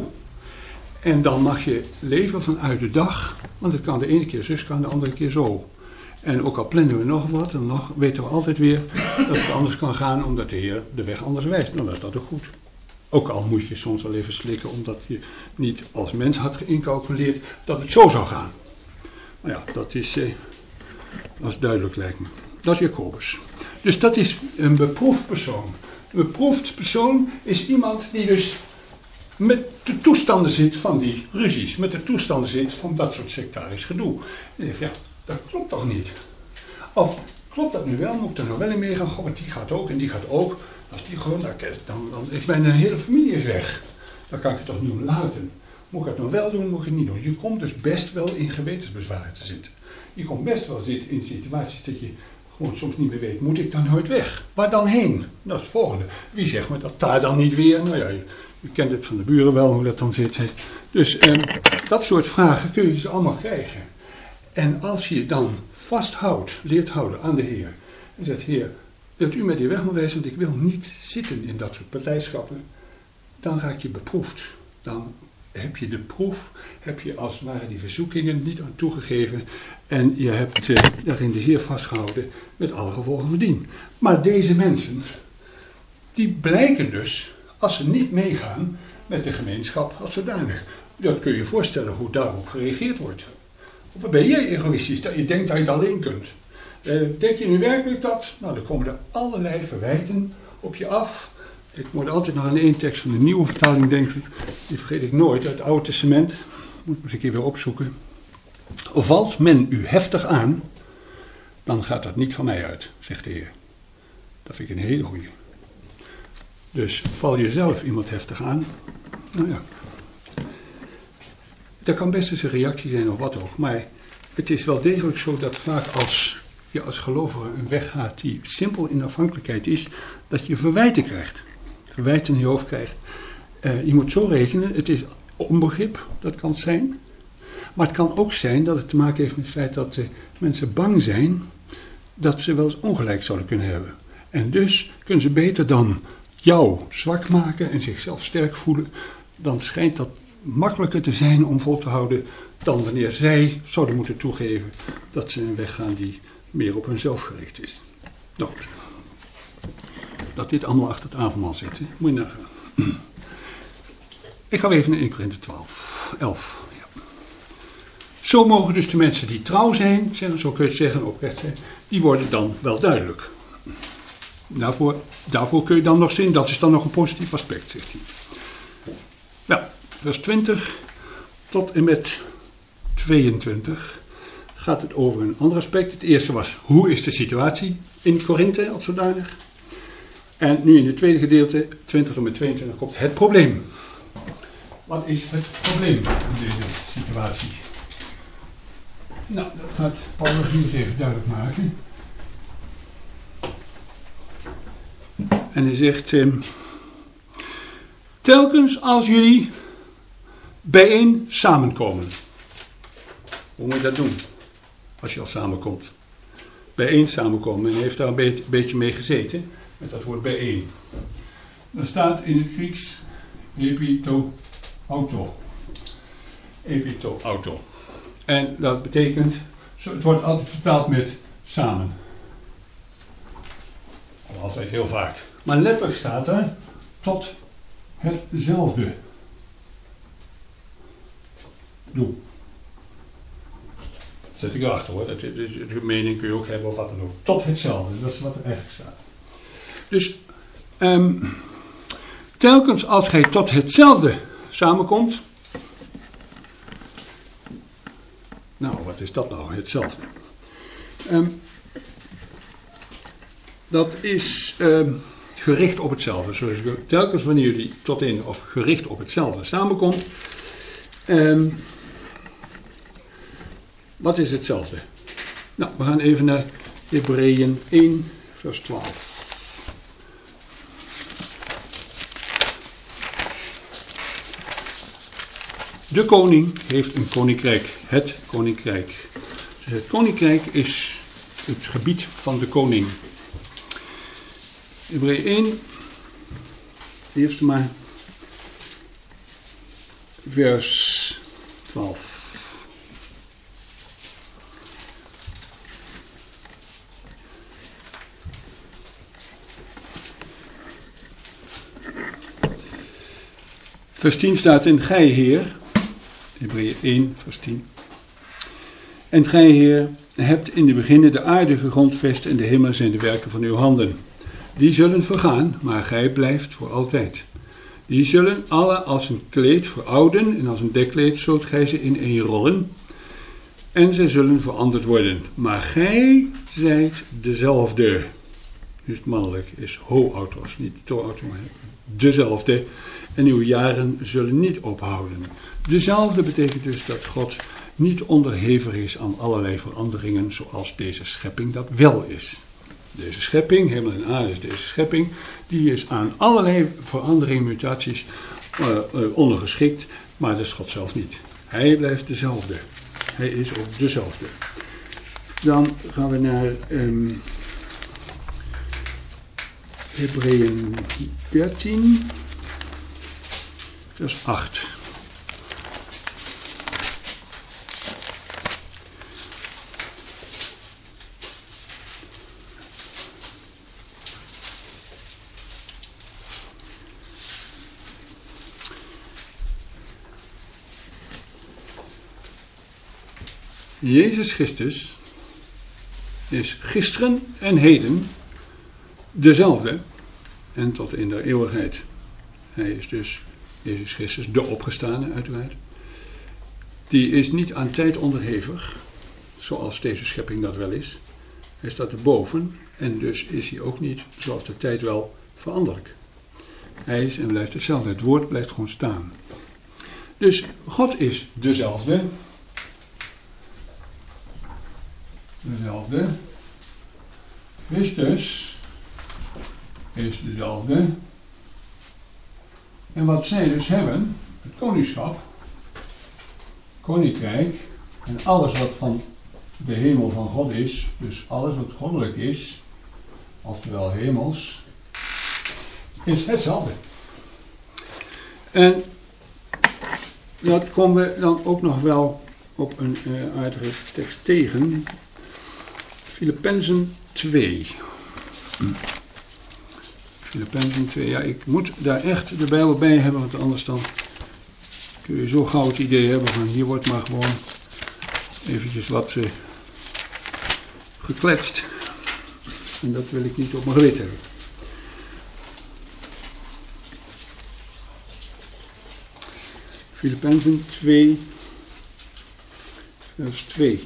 En dan mag je leven vanuit de dag, want het kan de ene keer zus, kan de andere keer zo. En ook al plannen we nog wat, dan nog weten we altijd weer dat het anders kan gaan, omdat de Heer de weg anders wijst. Nou, dan is dat ook goed. Ook al moet je soms wel even slikken, omdat je niet als mens had geïncalculeerd dat het zo zou gaan. Maar ja, dat is, eh, dat is duidelijk lijkt me. Dat is Jacobus. Dus dat is een beproefd persoon. Een beproefd persoon is iemand die dus met de toestanden zit van die ruzies. Met de toestanden zit van dat soort sectarisch gedoe. En je ja, dat klopt toch niet? Of klopt dat nu wel? Moet ik er nou wel in meegaan? Goh, want die gaat ook en die gaat ook. Als die gewoon, dan, dan, dan is mijn hele familie is weg. Dan kan ik het toch niet laten. Moet ik het nou wel doen, moet ik het niet doen? Je komt dus best wel in gewetensbezwaren te zitten. Je komt best wel zitten in situaties dat je gewoon soms niet meer weet, moet ik dan nooit weg? Waar dan heen? Dat is het volgende. Wie zegt me dat daar dan niet weer? Nou ja, je, je kent het van de buren wel, hoe dat dan zit. Hè. Dus eh, dat soort vragen kun je dus allemaal krijgen. En als je dan vasthoudt, leert houden aan de Heer. En zegt, Heer, wilt u mij die weg maar wijzen? Want ik wil niet zitten in dat soort partijschappen. Dan raak je beproefd. Dan heb je de proef, heb je als het ware die verzoekingen niet aan toegegeven. En je hebt uh, daarin de Heer vastgehouden met alle gevolgen van dien. Maar deze mensen, die blijken dus, als ze niet meegaan met de gemeenschap als zodanig. Dat kun je je voorstellen hoe daarop gereageerd wordt. Of ben jij egoïstisch, dat je denkt dat je het alleen kunt? Uh, denk je nu werkelijk dat? Nou, dan komen er allerlei verwijten op je af. Ik moet altijd nog aan één tekst van de nieuwe vertaling denken. Die vergeet ik nooit, uit het Oude Testament. Moet ik eens een keer weer opzoeken. Valt men u heftig aan, dan gaat dat niet van mij uit, zegt de Heer. Dat vind ik een hele goeie. Dus val jezelf iemand heftig aan, nou ja. Dat kan best eens een reactie zijn of wat ook. Maar het is wel degelijk zo dat vaak als je als gelovige een weg gaat die simpel in afhankelijkheid is, dat je verwijten krijgt. Verwijten in je hoofd krijgt. Uh, je moet zo rekenen, het is onbegrip, dat kan het zijn. Maar het kan ook zijn dat het te maken heeft met het feit dat uh, mensen bang zijn dat ze wel eens ongelijk zouden kunnen hebben. En dus kunnen ze beter dan jou zwak maken en zichzelf sterk voelen. Dan schijnt dat makkelijker te zijn om vol te houden dan wanneer zij zouden moeten toegeven dat ze een weg gaan die meer op hunzelf gericht is. Nou goed. Dat dit allemaal achter het avondmaal zit, hè? Moet je nagaan. Ik ga even naar eerste Korinthe twaalf, elf. Ja. Zo mogen dus de mensen die trouw zijn, zo kun je het zeggen, oprecht zijn, die worden dan wel duidelijk. Daarvoor, daarvoor kun je dan nog zien, dat is dan nog een positief aspect, zegt hij. Wel, vers twintig tot en met tweeëntwintig gaat het over een ander aspect. Het eerste was, hoe is de situatie in Korinthe als zodanig? En nu in het tweede gedeelte, twintig tot en met tweeëntwintig, komt het probleem. Wat is het probleem in deze situatie? Nou, dat gaat Paulus nu eens even duidelijk maken. En hij zegt, eh, telkens als jullie bijeen samenkomen. Hoe moet je dat doen? Als je al samenkomt. Bijeen samenkomen. En hij heeft daar een beetje, beetje mee gezeten. Met dat woord bijeen. Er staat in het Grieks epito auto. Epito auto. En dat betekent, het wordt altijd vertaald met samen. Altijd heel vaak. Maar letterlijk staat er tot hetzelfde doel. zet ik erachter hoor. Dat, dus, de mening kun je ook hebben of wat dan ook. Tot hetzelfde, dat is wat er eigenlijk staat. Dus um, telkens als gij tot hetzelfde samenkomt. Nou, wat is dat nou? Hetzelfde. Um, dat is um, gericht op hetzelfde. Dus telkens wanneer jullie tot in of gericht op hetzelfde samenkomt. Um, wat is hetzelfde? Nou, we gaan even naar Hebreeën één, vers twaalf. De koning heeft een koninkrijk. Het koninkrijk. Dus het koninkrijk is het gebied van de koning. Hebreeën één, eerste maar, vers twaalf. Vers tien staat in: Gij, Heer, Hebreeën één, vers tien. En gij, Heer, hebt in de beginnen de aarde gegrondvest en de hemel zijn de werken van uw handen. Die zullen vergaan, maar gij blijft voor altijd. Die zullen alle als een kleed verouden en als een dekkleed zult gij ze ineen rollen. En zij zullen veranderd worden. Maar gij zijt dezelfde. Dus het mannelijk is ho-autos, niet to-auto, maar dezelfde. En uw jaren zullen niet ophouden. Dezelfde betekent dus dat God niet onderhevig is aan allerlei veranderingen zoals deze schepping dat wel is. Deze schepping, hemel en aarde is deze schepping, die is aan allerlei veranderingen, mutaties uh, uh, ondergeschikt, maar dat is God zelf niet. Hij blijft dezelfde. Hij is ook dezelfde. Dan gaan we naar um, Hebreeën dertien, vers acht. Jezus Christus is gisteren en heden dezelfde en tot in de eeuwigheid. Hij is dus, Jezus Christus, de opgestane uiteraard. Die is niet aan tijd onderhevig, zoals deze schepping dat wel is. Hij staat erboven en dus is hij ook niet, zoals de tijd wel, veranderlijk. Hij is en blijft hetzelfde. Het woord blijft gewoon staan. Dus God is dezelfde. Dezelfde. Christus is dezelfde. En wat zij dus hebben, het koningschap, koninkrijk en alles wat van de hemel van God is, dus alles wat goddelijk is, oftewel hemels, is hetzelfde. En dat komen we dan ook nog wel op een uh, aardige tekst tegen. Filippenzen twee. Filippenzen twee, ja, ik moet daar echt de Bijbel bij hebben, want anders dan kun je zo gauw het idee hebben van hier wordt maar gewoon eventjes wat uh, gekletst. En dat wil ik niet op mijn geweten hebben. Filippenzen twee, vers twee.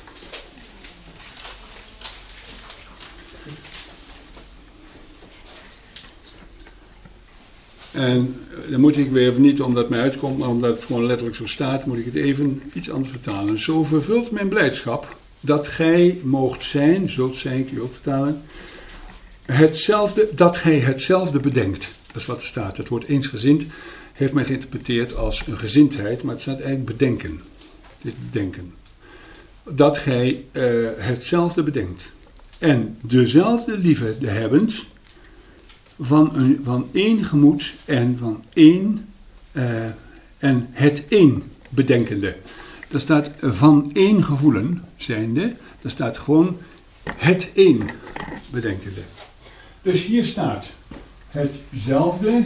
En dan moet ik weer niet omdat het mij uitkomt, maar omdat het gewoon letterlijk zo staat, moet ik het even iets anders vertalen. Zo vervult mijn blijdschap dat gij moogt zijn, zult zijn, kun je ook vertalen, hetzelfde, dat gij hetzelfde bedenkt. Dat is wat er staat. Het woord eensgezind heeft men geïnterpreteerd als een gezindheid, maar het staat eigenlijk bedenken. Het is denken. Dat gij uh, hetzelfde bedenkt. En dezelfde liefde hebbend van, een, van één gemoed en van één uh, en het één bedenkende. Er staat van één gevoelen zijnde, er staat gewoon het één bedenkende. Dus hier staat hetzelfde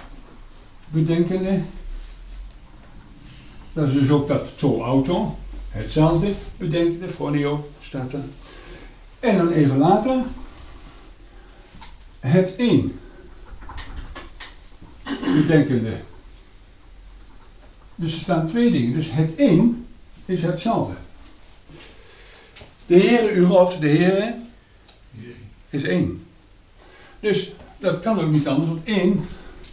bedenkende. Dat is dus ook dat to-auto. hetzelfde bedenkende, phroneo staat er. En dan even later, het een bedenkende. Dus er staan twee dingen. Dus het een is hetzelfde. De Heere uw God, de Heere, is één. Dus dat kan ook niet anders, want één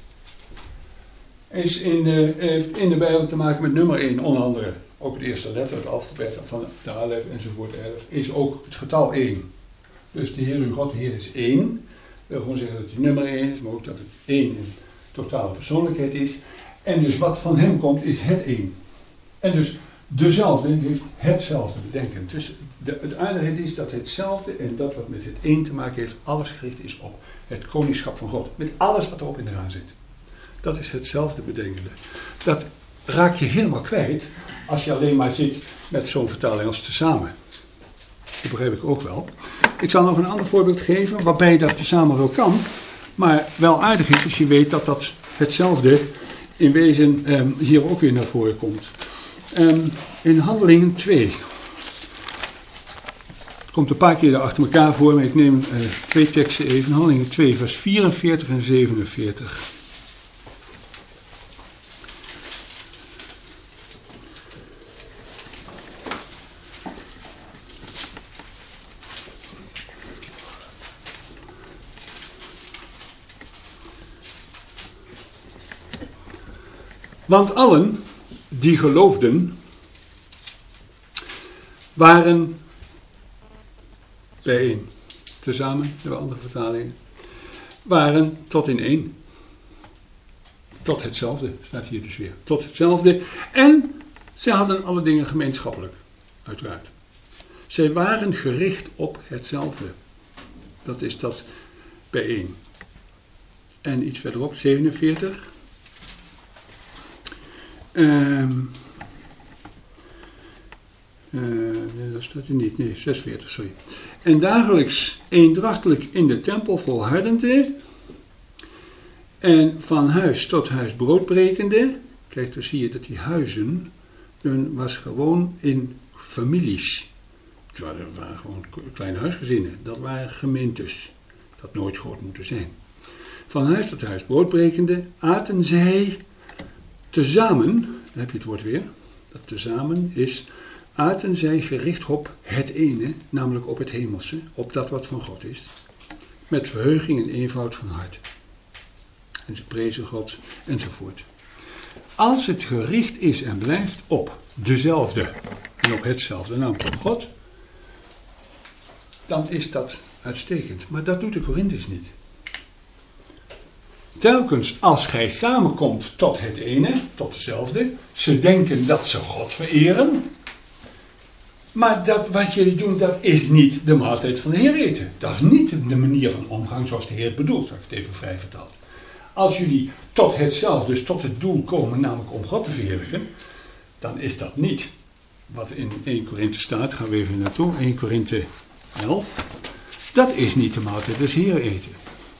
is in de, heeft in de Bijbel te maken met nummer één, onder andere. Ook de eerste letter, het alfabet van de alef enzovoort, elf, is ook het getal één. Dus de Heer uw God, de Heer is één. Dat wil gewoon zeggen dat hij nummer één is, maar ook dat het één in totale persoonlijkheid is. En dus wat van hem komt, is het één. En dus dezelfde heeft hetzelfde bedenken. Dus de, het aardigheid is dat hetzelfde en dat wat met het één te maken heeft, alles gericht is op het koningschap van God. Met alles wat erop in de raam zit. Dat is hetzelfde bedenkende. Dat raak je helemaal kwijt als je alleen maar zit met zo'n vertaling als tezamen. Dat begrijp ik ook wel. Ik zal nog een ander voorbeeld geven waarbij dat tezamen wel kan, maar wel aardig is als je weet dat dat hetzelfde in wezen um, hier ook weer naar voren komt. Um, in Handelingen twee. Het komt een paar keer achter elkaar voor, maar ik neem uh, twee teksten even. Handelingen twee, vers vierenveertig en zevenenveertig. Want allen die geloofden waren bijeen. Tezamen, de andere vertalingen. Waren tot in één. Tot hetzelfde, staat hier dus weer. Tot hetzelfde. En zij hadden alle dingen gemeenschappelijk. Uiteraard. Zij waren gericht op hetzelfde. Dat is dat bijeen. En iets verderop, zevenenveertig. Um, uh, nee, dat staat er niet. Nee, zesenveertig, sorry. En dagelijks eendrachtelijk in de tempel volhardende en van huis tot huis broodbrekende. Kijk, dan zie je dat die huizen, dan was gewoon in families. Het waren, waren gewoon kleine huisgezinnen. Dat waren gemeentes. Dat had nooit groot moeten zijn. Van huis tot huis broodbrekende aten zij tezamen, dan heb je het woord weer, dat tezamen is, aten zij gericht op het ene, namelijk op het hemelse, op dat wat van God is, met verheuging en eenvoud van hart. En ze prezen God, enzovoort. Als het gericht is en blijft op dezelfde en op hetzelfde, namelijk op God, dan is dat uitstekend. Maar dat doet de Korinthus niet. Telkens als gij samenkomt tot het ene, tot dezelfde, ze denken dat ze God vereren, maar dat wat jullie doen, dat is niet de maaltijd van de Heer eten. Dat is niet de manier van omgang zoals de Heer het bedoelt, had ik het even vrij vertaald. Als jullie tot hetzelfde, dus tot het doel komen, namelijk om God te verheerlijken, dan is dat niet wat in eerste Korinthe staat. Gaan we even naartoe, eerste Korinthe elf. Dat is niet de maaltijd des Heer eten.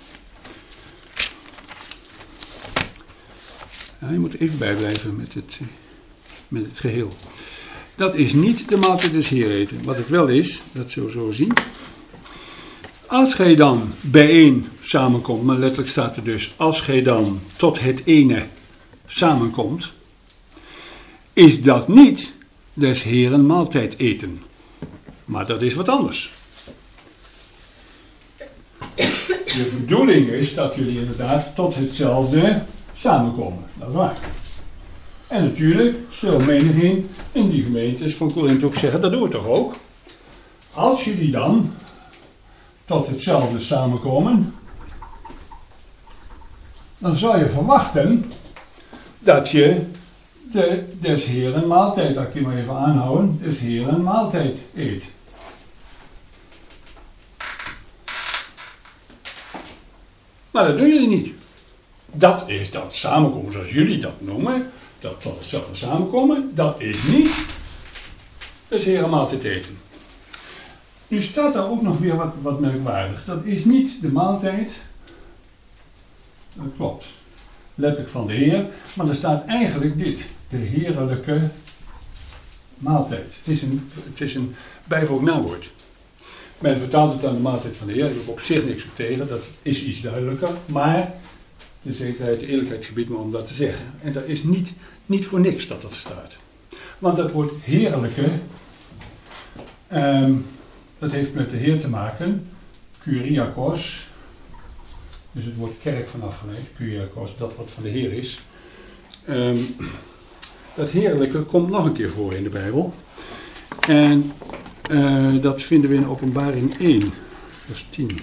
Ja, je moet even bijblijven met het, met het geheel. Dat is niet de maaltijd des Heer eten. Wat het wel is, dat zullen we zo zien. Als gij dan bijeen samenkomt, maar letterlijk staat er dus, als gij dan tot het ene samenkomt, is dat niet des Heeren maaltijd eten. Maar dat is wat anders. De bedoeling is dat jullie inderdaad tot hetzelfde samenkomen. Dat is waar. En natuurlijk zullen menigeen in die gemeentes van Korinthe ook zeggen, dat doen we toch ook. Als jullie dan tot hetzelfde samenkomen, dan zou je verwachten dat je de des Heeren maaltijd, laat ik die maar even aanhouden, des Heeren maaltijd eet. Maar dat doen jullie niet. Dat is dat samenkomen zoals jullie dat noemen, dat tot hetzelfde samenkomen, dat is niet des Heeren maaltijd eten. Nu staat daar ook nog weer wat, wat merkwaardig. Dat is niet de maaltijd, dat klopt, letterlijk van de Heer, maar er staat eigenlijk dit, de heerlijke maaltijd. Het is een, het is een bijvoeglijk naamwoord. Men vertaalt het aan de maaltijd van de Heer. Daar heb ik op zich niks op tegen. Dat is iets duidelijker. Maar de zekerheid, de eerlijkheid gebiedt me om dat te zeggen. En dat is niet, niet voor niks dat dat staat. Want dat woord heerlijke, um, dat heeft met de Heer te maken. Kyriakos. Dus het woord kerk van afgeleid. Kyriakos, dat wat van de Heer is. Um, dat heerlijke komt nog een keer voor in de Bijbel. En uh, dat vinden we in Openbaring één, vers tien.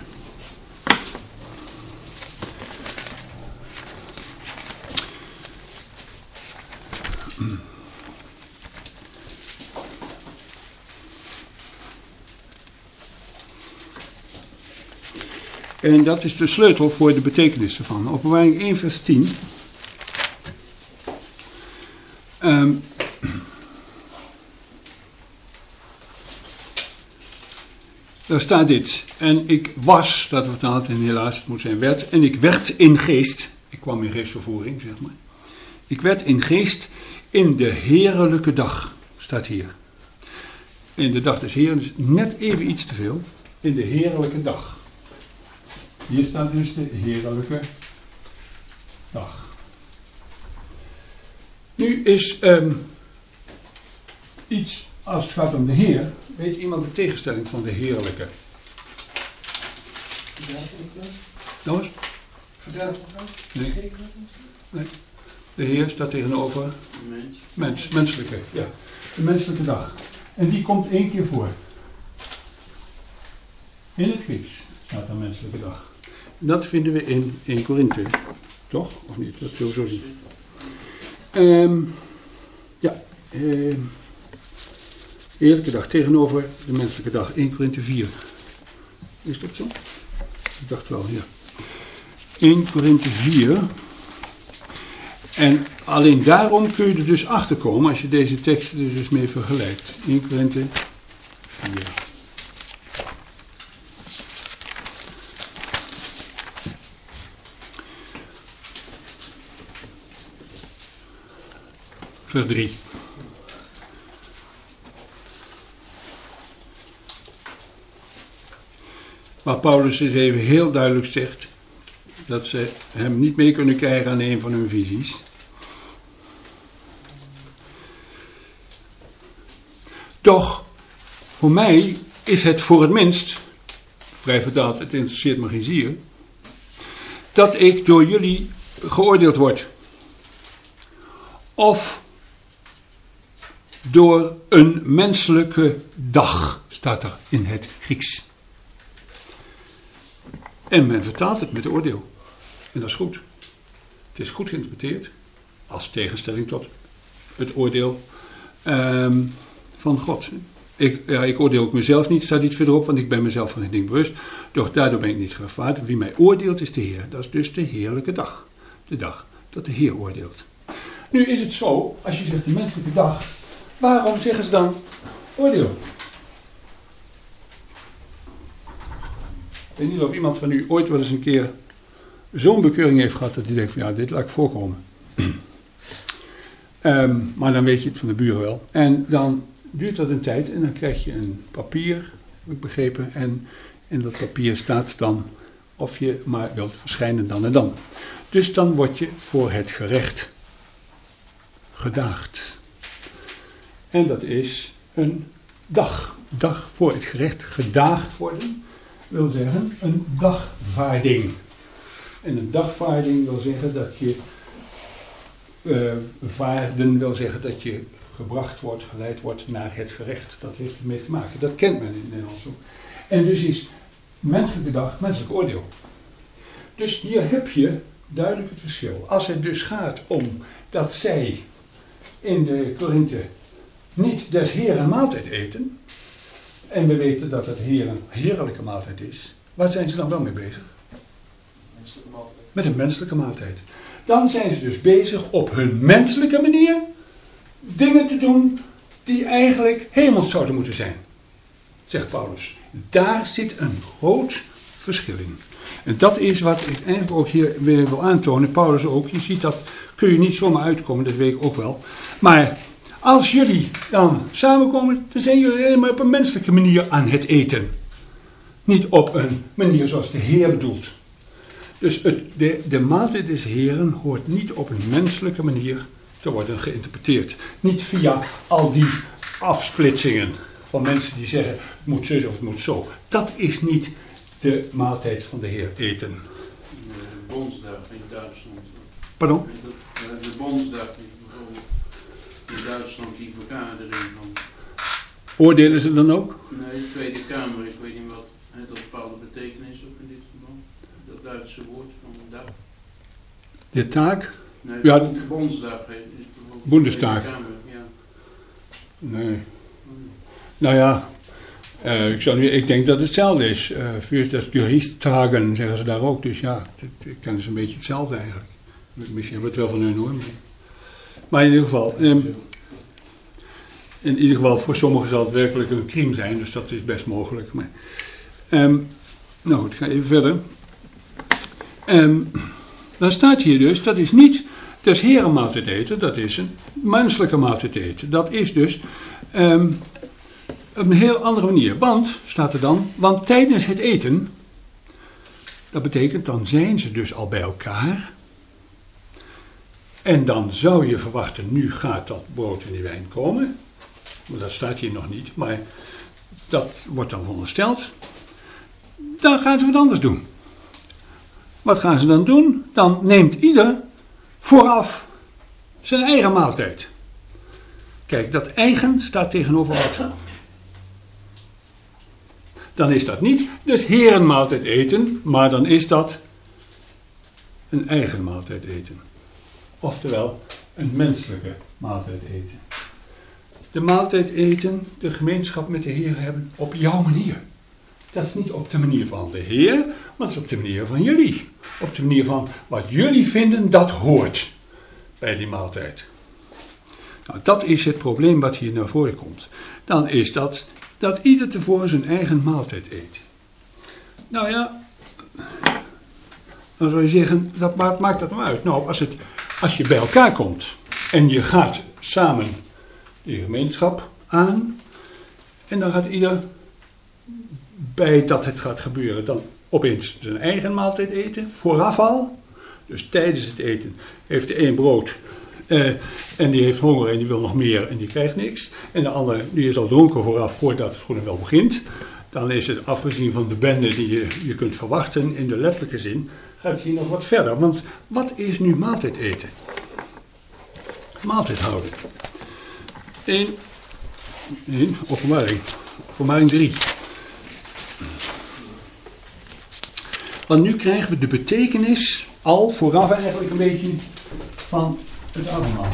En dat is de sleutel voor de betekenis ervan. Openbaring één, vers tien. Um, daar staat dit. En ik was, dat vertaald en helaas, het moet zijn werd. En ik werd in geest. Ik kwam in geestvervoering, zeg maar. Ik werd in geest in de heerlijke dag. Staat hier. In de dag des Heeren, dus net even iets te veel. In de heerlijke dag. Hier staat dus de heerlijke dag. Nu is um, iets, als het gaat om de Heer, weet iemand de tegenstelling van de heerlijke? Nog eens? Nee. Nee. De Heer staat tegenover mens, menselijke, ja. De menselijke dag. En die komt één keer voor. In het Grieks staat de menselijke dag. Dat vinden we in één Korinthe. Toch? Of niet? Dat sowieso niet. Um, ja. Um, heerlijke dag tegenover de menselijke dag. één Korinthe vier. Is dat zo? Ik dacht wel, ja. één Korinthe vier. En alleen daarom kun je er dus achter komen als je deze teksten er dus mee vergelijkt. één Korinthe vier. Vers drie. Waar Paulus dus even heel duidelijk zegt dat ze hem niet mee kunnen krijgen aan een van hun visies. Toch, voor mij is het voor het minst, vrij vertaald, het interesseert me geen zier, dat ik door jullie geoordeeld word. Of door een menselijke dag, staat er in het Grieks. En men vertaalt het met oordeel. En dat is goed. Het is goed geïnterpreteerd, als tegenstelling tot het oordeel um, van God. Ik, ja, ik oordeel ook mezelf niet, staat iets verderop, want ik ben mezelf van het ding bewust. Doch daardoor ben ik niet gerechtvaardigd. Wie mij oordeelt is de Heer. Dat is dus de heerlijke dag. De dag dat de Heer oordeelt. Nu is het zo, als je zegt de menselijke dag, waarom zeggen ze dan oordeel? Ik weet niet of iemand van u ooit wel eens een keer zo'n bekeuring heeft gehad dat hij denkt van ja, dit laat ik voorkomen. um, maar dan weet je het van de buren wel. En dan duurt dat een tijd en dan krijg je een papier, heb ik begrepen. En in dat papier staat dan of je maar wilt verschijnen dan en dan. Dus dan word je voor het gerecht gedaagd. En dat is een dag. Dag voor het gerecht gedaagd worden wil zeggen een dagvaarding. En een dagvaarding wil zeggen dat je uh, vaarden wil zeggen dat je gebracht wordt, geleid wordt naar het gerecht. Dat heeft ermee te maken. Dat kent men in het Nederlands ook. En dus is menselijke dag menselijk oordeel. Dus hier heb je duidelijk het verschil. Als het dus gaat om dat zij in de Korinthe niet des Heeren maaltijd eten, en we weten dat het Heer een heerlijke maaltijd is, waar zijn ze dan wel mee bezig? Menselijke maaltijd. Met een menselijke maaltijd. Dan zijn ze dus bezig op hun menselijke manier dingen te doen die eigenlijk hemels zouden moeten zijn, zegt Paulus. Daar zit een groot verschil in. En dat is wat ik eigenlijk ook hier weer wil aantonen. Paulus ook, je ziet dat kun je niet zomaar uitkomen, dat weet ik ook wel. Maar Als jullie dan samenkomen, dan zijn jullie helemaal op een menselijke manier aan het eten. Niet op een manier zoals de Heer bedoelt. Dus het, de, de maaltijd des Heren hoort niet op een menselijke manier te worden geïnterpreteerd. Niet via al die afsplitsingen van mensen die zeggen, het moet zo of het moet zo. Dat is niet de maaltijd van de Heer eten. De Bondsdag in Duitsland. Pardon? De Bondsdag in Duitsland, die vergadering van... Oordelen ze dan ook? Nee, de Tweede Kamer, ik weet niet wat het een bepaalde betekenis op in dit verband. Dat Duitse woord van de dag. De taak? Nee, ja, de Bondsdag is bijvoorbeeld Bundestag. de Tweede Kamer, ja. Nee. Nou ja, uh, ik, zou nu, ik denk dat het hetzelfde is. Uh, Vuur dat Gerichtstagen zeggen ze daar ook. Dus ja, het is een beetje hetzelfde eigenlijk. Misschien wat wel van hun hoor. Maar in ieder geval, um, in ieder geval voor sommigen zal het werkelijk een crime zijn. Dus dat is best mogelijk. Maar, um, nou goed, ik ga even verder. Um, dan staat hier dus, dat is niet des Heren maaltijd eten. Dat is een menselijke maaltijd eten. Dat is dus... Um, op een heel andere manier. Want, staat er dan, want tijdens het eten, dat betekent dan zijn ze dus al bij elkaar. En dan zou je verwachten, nu gaat dat brood en die wijn komen. Maar dat staat hier nog niet, maar dat wordt dan verondersteld. Dan gaan ze wat anders doen. Wat gaan ze dan doen? Dan neemt ieder vooraf zijn eigen maaltijd. Kijk, dat eigen staat tegenover wat? Dan is dat niet dus herenmaaltijd eten, maar dan is dat een eigen maaltijd eten. Oftewel, een menselijke maaltijd eten. De maaltijd eten, de gemeenschap met de Heer hebben op jouw manier. Dat is niet op de manier van de Heer, maar dat is op de manier van jullie. Op de manier van wat jullie vinden dat hoort bij die maaltijd. Nou, dat is het probleem wat hier naar voren komt. Dan is dat dat ieder tevoren zijn eigen maaltijd eet. Nou ja, dan zou je zeggen, dat maakt, maakt dat nou uit? Nou, als, het, als je bij elkaar komt en je gaat samen die gemeenschap aan en dan gaat ieder bij dat het gaat gebeuren dan opeens zijn eigen maaltijd eten, vooraf al. Dus tijdens het eten heeft de een brood uh, en die heeft honger en die wil nog meer en die krijgt niks. En de ander die is al dronken vooraf voordat het gewoon wel begint. Dan is het afgezien van de bende die je, je kunt verwachten in de letterlijke zin, gaat het hier nog wat verder. Want wat is nu maaltijd eten? Maaltijd houden. Eén, één, openbaring. Openbaring drie. Want nu krijgen we de betekenis al vooraf eigenlijk een beetje van het avondmaal.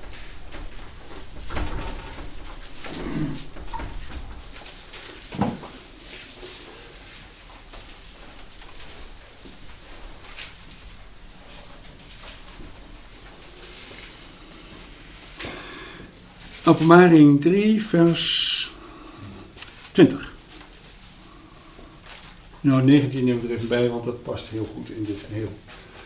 Openbaring drie, vers twintig. Nou, negentien neem ik er even bij, want dat past heel goed in dit geheel.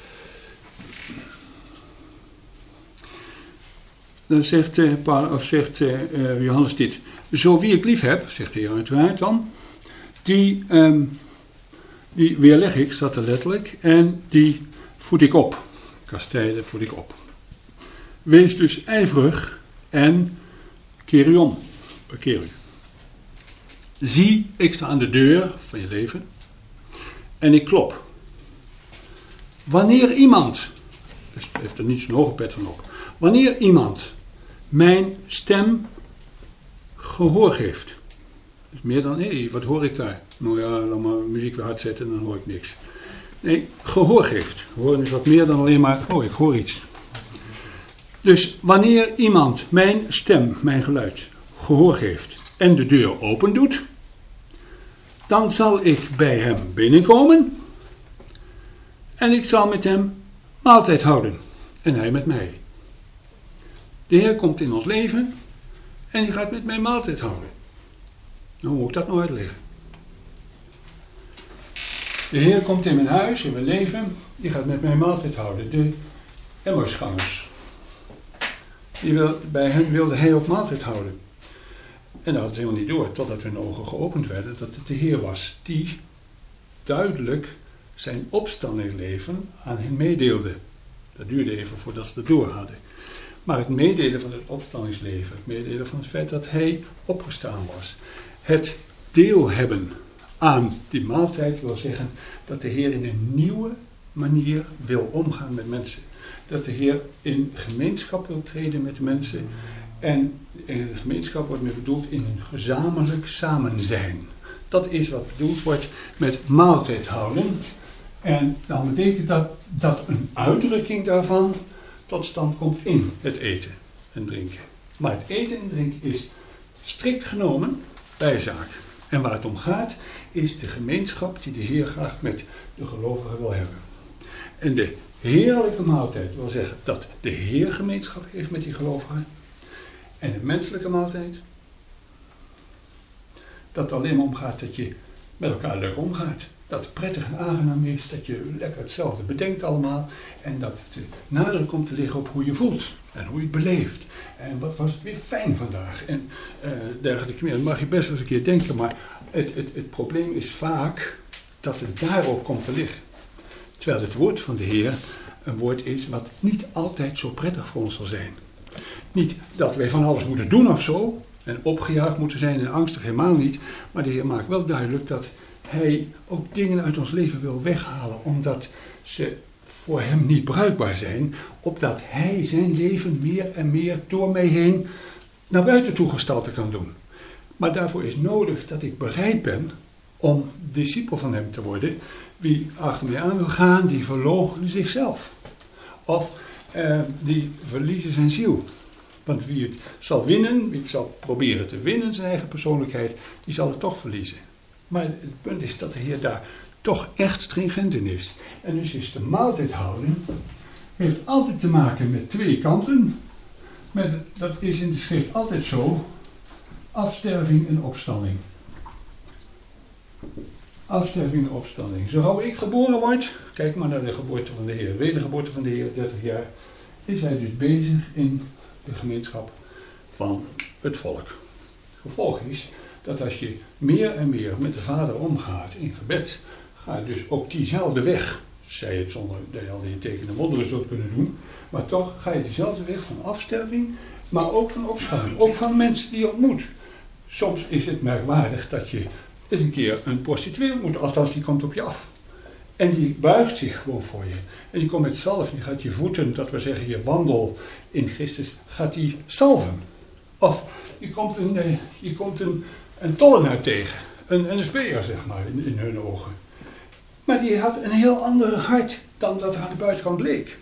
Dan zegt, uh, Paul, of zegt uh, Johannes dit. Zo wie ik lief heb, zegt de Heer uiteraard dan, die, um, die weerleg ik, staat er letterlijk, en die voed ik op. Kastijden voed ik op. Wees dus ijverig en keer u om. Keer u. Zie, ik sta aan de deur van je leven en ik klop. Wanneer iemand, dus heeft er niet zo'n hoge pet van op, wanneer iemand mijn stem gehoor geeft. Dus meer dan, hé, hey, wat hoor ik daar? Nou ja, laat maar muziek weer hard zetten, dan hoor ik niks. Nee, gehoor geeft. Horen is wat meer dan alleen maar, oh, ik hoor iets. Dus wanneer iemand mijn stem, mijn geluid, gehoor geeft en de deur open doet, dan zal ik bij hem binnenkomen en ik zal met hem maaltijd houden en hij met mij. De Heer komt in ons leven en die gaat met mij maaltijd houden. Nou, hoe moet ik dat nou uitleggen? De Heer komt in mijn huis, in mijn leven, die gaat met mij maaltijd houden. De Emmausgangers. Die wil, bij hen wilde hij ook maaltijd houden. En dat hadden ze helemaal niet door, totdat hun ogen geopend werden, dat het de Heer was die duidelijk zijn opstandingsleven aan hen meedeelde. Dat duurde even voordat ze het door hadden. Maar het meedelen van het opstandingsleven, het meedelen van het feit dat hij opgestaan was, het deel hebben aan die maaltijd wil zeggen dat de Heer in een nieuwe manier wil omgaan met mensen. Dat de Heer in gemeenschap wil treden met mensen. En in gemeenschap wordt met bedoeld in een gezamenlijk samen zijn. Dat is wat bedoeld wordt met maaltijd houden. En dan betekent dat dat een uitdrukking daarvan tot stand komt in het eten en drinken. Maar het eten en drinken is strikt genomen bijzaak. En waar het om gaat is de gemeenschap die de Heer graag met de gelovigen wil hebben. En de heerlijke maaltijd wil zeggen dat de Heer gemeenschap heeft met die gelovigen. En de menselijke maaltijd, dat het alleen maar om gaat dat je met elkaar leuk omgaat. Dat het prettig en aangenaam is, dat je lekker hetzelfde bedenkt allemaal. En dat het nadruk komt te liggen op hoe je voelt en hoe je het beleeft. En wat was het weer fijn vandaag. En uh, dergelijke meer. Dat mag je best wel eens een keer denken, maar het, het, het probleem is vaak dat het daarop komt te liggen. Terwijl het woord van de Heer een woord is wat niet altijd zo prettig voor ons zal zijn. Niet dat wij van alles moeten doen of zo, en opgejaagd moeten zijn en angstig, helemaal niet. Maar de Heer maakt wel duidelijk dat Hij ook dingen uit ons leven wil weghalen, omdat ze voor Hem niet bruikbaar zijn, opdat Hij zijn leven meer en meer door mij heen naar buiten toe gestalte kan doen. Maar daarvoor is nodig dat ik bereid ben om discipel van Hem te worden. Wie achter mij aan wil gaan, die verloochenen zichzelf. Of uh, die verliezen zijn ziel. Want wie het zal winnen, wie het zal proberen te winnen, zijn eigen persoonlijkheid, die zal het toch verliezen. Maar het punt is dat de Heer daar toch echt stringent in is. En dus is de maaltijd houden, heeft altijd te maken met twee kanten. Met, dat is in de schrift altijd zo, afsterving en opstanding. Afsterving en opstanding. Zo gauw ik geboren word, kijk maar naar de geboorte van de Heer, wedergeboorte van de Heer, dertig jaar, is hij dus bezig in de gemeenschap van het volk. Het gevolg is dat als je meer en meer met de Vader omgaat in gebed, ga je dus ook diezelfde weg, zij het zonder dat je al die tekenen wonderen zult kunnen doen, maar toch ga je diezelfde weg van afsterving, maar ook van opstanding, ook van mensen die je ontmoet. Soms is het merkwaardig dat je eens een keer een prostituee ontmoet, althans die komt op je af. En die buigt zich gewoon voor je. En die komt met zalf, die gaat je voeten, dat we zeggen je wandel in Christus, gaat die salven. Of je komt een, je komt een, een tollenaar tegen, een, een speer zeg maar, in, in hun ogen. Maar die had een heel ander hart dan dat er aan de buitenkant bleek.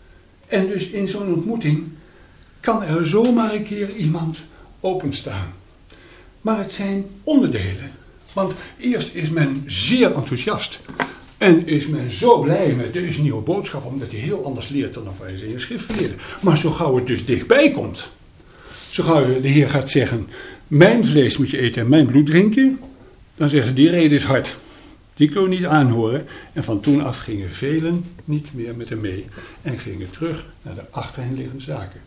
En dus in zo'n ontmoeting kan er zomaar een keer iemand openstaan. Maar het zijn onderdelen. Want eerst is men zeer enthousiast. En is men zo blij met deze nieuwe boodschap, omdat hij heel anders leert dan of hij ze in de schrift geleerd. Maar zo gauw het dus dichtbij komt, zo gauw de Heer gaat zeggen, mijn vlees moet je eten en mijn bloed drinken, dan zeggen die reden is hard. Die kunnen we niet aanhoren. En van toen af gingen velen niet meer met hem mee en gingen terug naar de achter hen liggende zaken.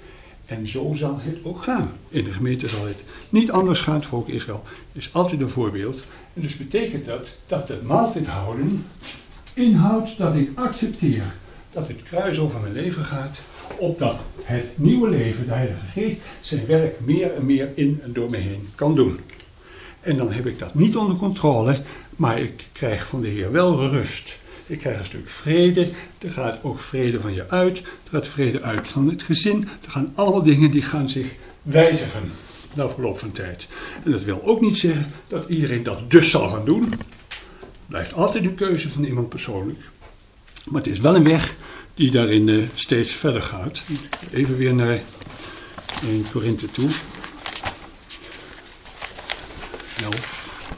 En zo zal het ook gaan. In de gemeente zal het niet anders gaan. Het volk Israël is altijd een voorbeeld. En dus betekent dat dat het maaltijd houden inhoudt dat ik accepteer dat het kruis over mijn leven gaat, opdat het nieuwe leven, de Heilige Geest, zijn werk meer en meer in en door me heen kan doen. En dan heb ik dat niet onder controle, maar ik krijg van de Heer wel rust. Ik krijg een stuk vrede, er gaat ook vrede van je uit, er gaat vrede uit van het gezin. Er gaan allemaal dingen die gaan zich wijzigen na verloop van tijd. En dat wil ook niet zeggen dat iedereen dat dus zal gaan doen. Het blijft altijd een keuze van iemand persoonlijk. Maar het is wel een weg die daarin uh, steeds verder gaat. Even weer naar Eerste Korinthe toe. elf.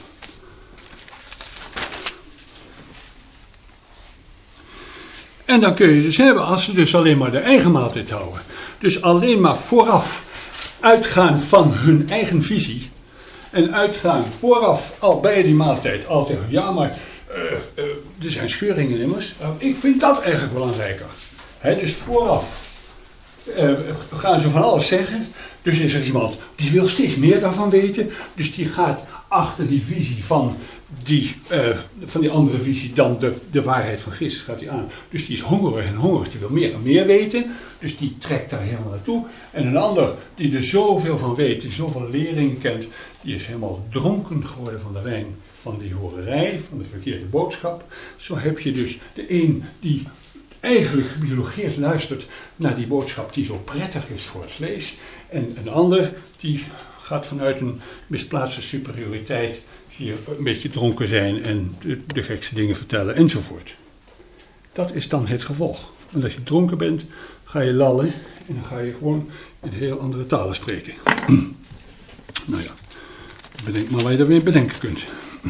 En dan kun je dus hebben, als ze dus alleen maar de eigen maaltijd houden. Dus alleen maar vooraf uitgaan van hun eigen visie. En uitgaan vooraf al bij die maaltijd al tegen, ja maar uh, uh, er zijn scheuringen immers. Uh, ik vind dat eigenlijk belangrijker. He, dus vooraf uh, gaan ze van alles zeggen. Dus is er iemand die wil steeds meer daarvan weten. Dus die gaat achter die visie van die, uh, van die andere visie dan de, de waarheid van Christus gaat hij aan. Dus die is hongerig en hongerig, die wil meer en meer weten. Dus die trekt daar helemaal naartoe. En een ander die er zoveel van weet, die zoveel lering kent, die is helemaal dronken geworden van de wijn van die horerij, van de verkeerde boodschap. Zo heb je dus de een die eigenlijk gebiologeerd luistert naar die boodschap die zo prettig is voor het vlees. En een ander die gaat vanuit een misplaatste superioriteit hier een beetje dronken zijn en de, de gekste dingen vertellen enzovoort. Dat is dan het gevolg. Want als je dronken bent, ga je lallen en dan ga je gewoon in heel andere talen spreken. Nou ja, bedenk maar wat je er weer bedenken kunt.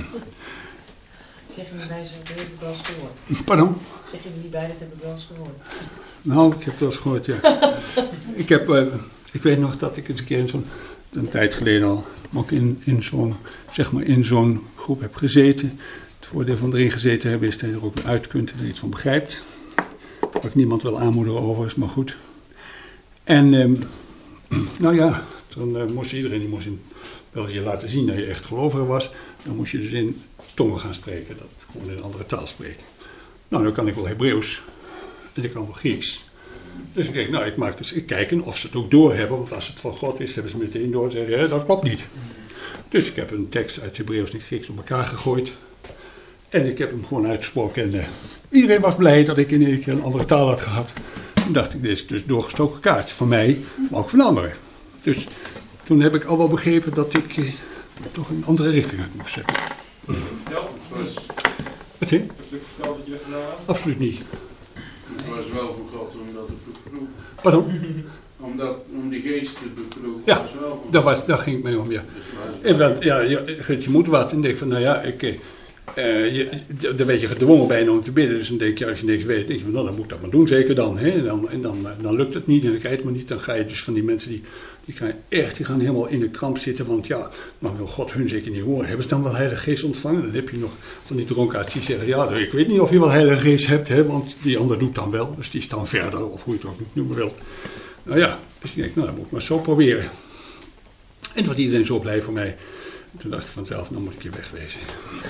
Zeg je niet bij, dat heb ik wel eens gehoord. Pardon? Zeg je niet bij, dat heb ik wel eens gehoord. Nou, ik heb het wel eens gehoord, ja. ik, heb, uh, ik weet nog dat ik eens een keer in zo'n, een tijd geleden al, ook in, in zo'n, zeg maar in zo'n groep heb gezeten. Het voordeel van erin gezeten hebben is dat je er ook weer uit kunt en er iets van begrijpt. Waar ik niemand wil aanmoedigen overigens, maar goed. En, um, nou ja, dan uh, moest iedereen, die moest in, wel je laten zien dat je echt geloviger was. Dan moest je dus in tongen gaan spreken, dat gewoon in een andere taal spreken. Nou, dan kan ik wel Hebreeuws en ik kan wel Grieks. Dus ik denk, nou, ik maak eens kijken of ze het ook doorhebben, want als het van God is, hebben ze meteen door en zeggen, ja, dat klopt niet. Dus ik heb een tekst uit Hebreeuws en Grieks op elkaar gegooid. En ik heb hem gewoon uitgesproken en uh, iedereen was blij dat ik in één keer een andere taal had gehad. Toen dacht ik, dit is dus doorgestoken kaart, van mij, maar ook van anderen. Dus toen heb ik al wel begrepen dat ik uh, toch een andere richting uit moest zetten. Ja, was... Wat zeg? Heb je verteld dat je dat gedaan had? Absoluut niet. Het was wel voor God om dat te beproeven. Pardon? Om, dat, om die geest te beproeven Ja, was wel voor daar, was, daar ging ik mee om, ja. Dus was- En ja, je, je moet wat. En denk van, nou ja, ik, uh, je, dan werd je gedwongen bijna om te bidden. Dus dan denk je, als je niks weet, denk je van, nou, dan moet ik dat maar doen, zeker dan. Hè? En, dan, en dan, dan lukt het niet en dan krijg je het maar niet. Dan ga je dus van die mensen die, die gaan echt, die gaan helemaal in de kramp zitten. Want ja, nou wil God hun zeker niet horen. Hebben ze dan wel Heilige Geest ontvangen? Dan heb je nog van die dronkaards die zeggen, ja, ik weet niet of je wel Heilige Geest hebt, hè, want die ander doet dan wel. Dus die is dan verder, of hoe je het ook noemen wilt. Nou ja, dus ik denk, nou, dat moet ik maar zo proberen. En toen was iedereen zo blij voor mij. En toen dacht ik vanzelf, nou moet ik hier wegwezen.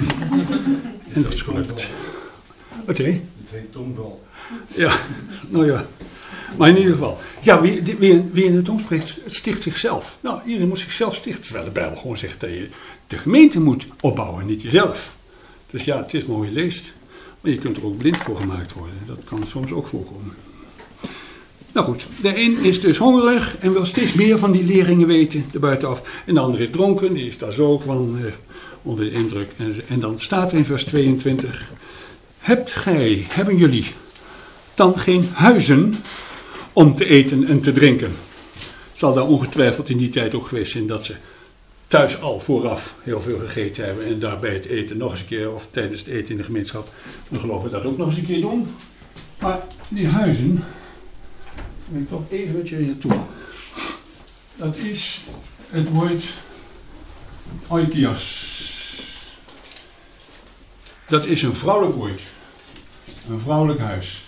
En dat is gelukt. Wat zei je? De twee tongval. Ja, nou ja. Maar in ieder geval. Ja, wie, die- wie, wie in de tong spreekt, sticht zichzelf. Nou, iedereen moet zichzelf stichten. Terwijl de Bijbel gewoon zegt dat je de gemeente moet opbouwen, niet jezelf. Dus ja, het is mooi je leest. Maar je kunt er ook blind voor gemaakt worden. Dat kan soms ook voorkomen. Nou goed, de een is dus hongerig en wil steeds meer van die leringen weten, er buitenaf. En de ander is dronken, die is daar zo van uh, onder de indruk. En, en dan staat er in vers tweeëntwintig. Hebt gij, hebben jullie, dan geen huizen om te eten en te drinken? Zal daar ongetwijfeld in die tijd ook geweest zijn dat ze thuis al vooraf heel veel gegeten hebben. En daarbij het eten nog eens een keer, of tijdens het eten in de gemeenschap, dan geloven we dat ook nog eens een keer doen. Maar die huizen, wil ik toch even met jullie naartoe. Dat is het woord oikias. Dat is een vrouwelijk woord. Een vrouwelijk huis.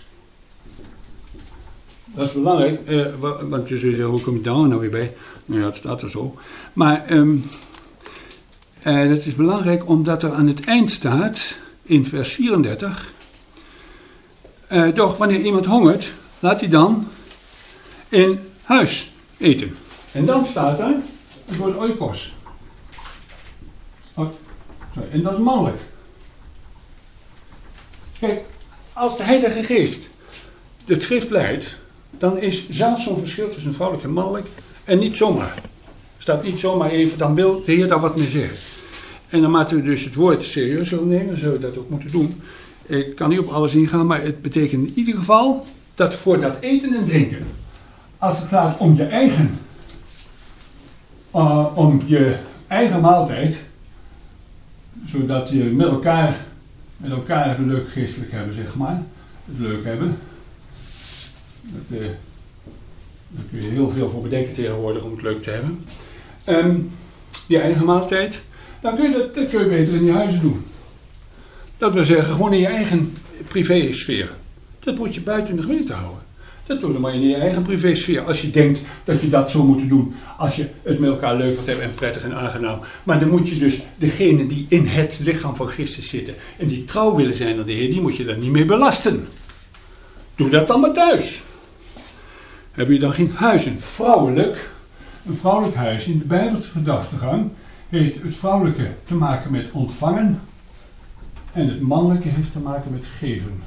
Dat is belangrijk, eh, want je zult zeggen, hoe kom je daar nou weer bij? Nou ja, het staat er zo. Maar um, eh, dat is belangrijk omdat er aan het eind staat, in vers vierendertig, eh, toch wanneer iemand hongert, laat hij dan in huis eten. En dan staat er het woord oikos. Oh, sorry, en dat is mannelijk. Kijk, als de Heilige Geest de schrift leidt, dan is zelfs zo'n verschil tussen vrouwelijk en mannelijk en niet zomaar. Er staat niet zomaar even, dan wil de Heer daar wat mee zeggen. En dan moeten we dus het woord serieus willen nemen, dan zullen we dat ook moeten doen. Ik kan niet op alles ingaan, maar het betekent in ieder geval dat voor dat eten en drinken, als het gaat om je eigen, uh, om je eigen maaltijd, zodat je met elkaar, met elkaar het leuk geestelijk hebben, zeg maar, het leuk hebben. Dat, uh, daar kun je heel veel voor bedenken tegenwoordig om het leuk te hebben. Um, je eigen maaltijd, dan kun je dat, dat kun je beter in je huizen doen. Dat wil zeggen, gewoon in je eigen privésfeer. Dat moet je buiten de gemeente houden. Dat doe je maar in je eigen privésfeer. Als je denkt dat je dat zo moet doen. Als je het met elkaar leuk wilt hebben en prettig en aangenaam. Maar dan moet je dus degene die in het lichaam van Christus zitten. En die trouw willen zijn aan de Heer. Die moet je daar niet mee belasten. Doe dat dan maar thuis. Heb je dan geen huizen? Vrouwelijk. Een vrouwelijk huis in de Bijbelse gedachtegang heeft het vrouwelijke te maken met ontvangen. En het mannelijke heeft te maken met geven.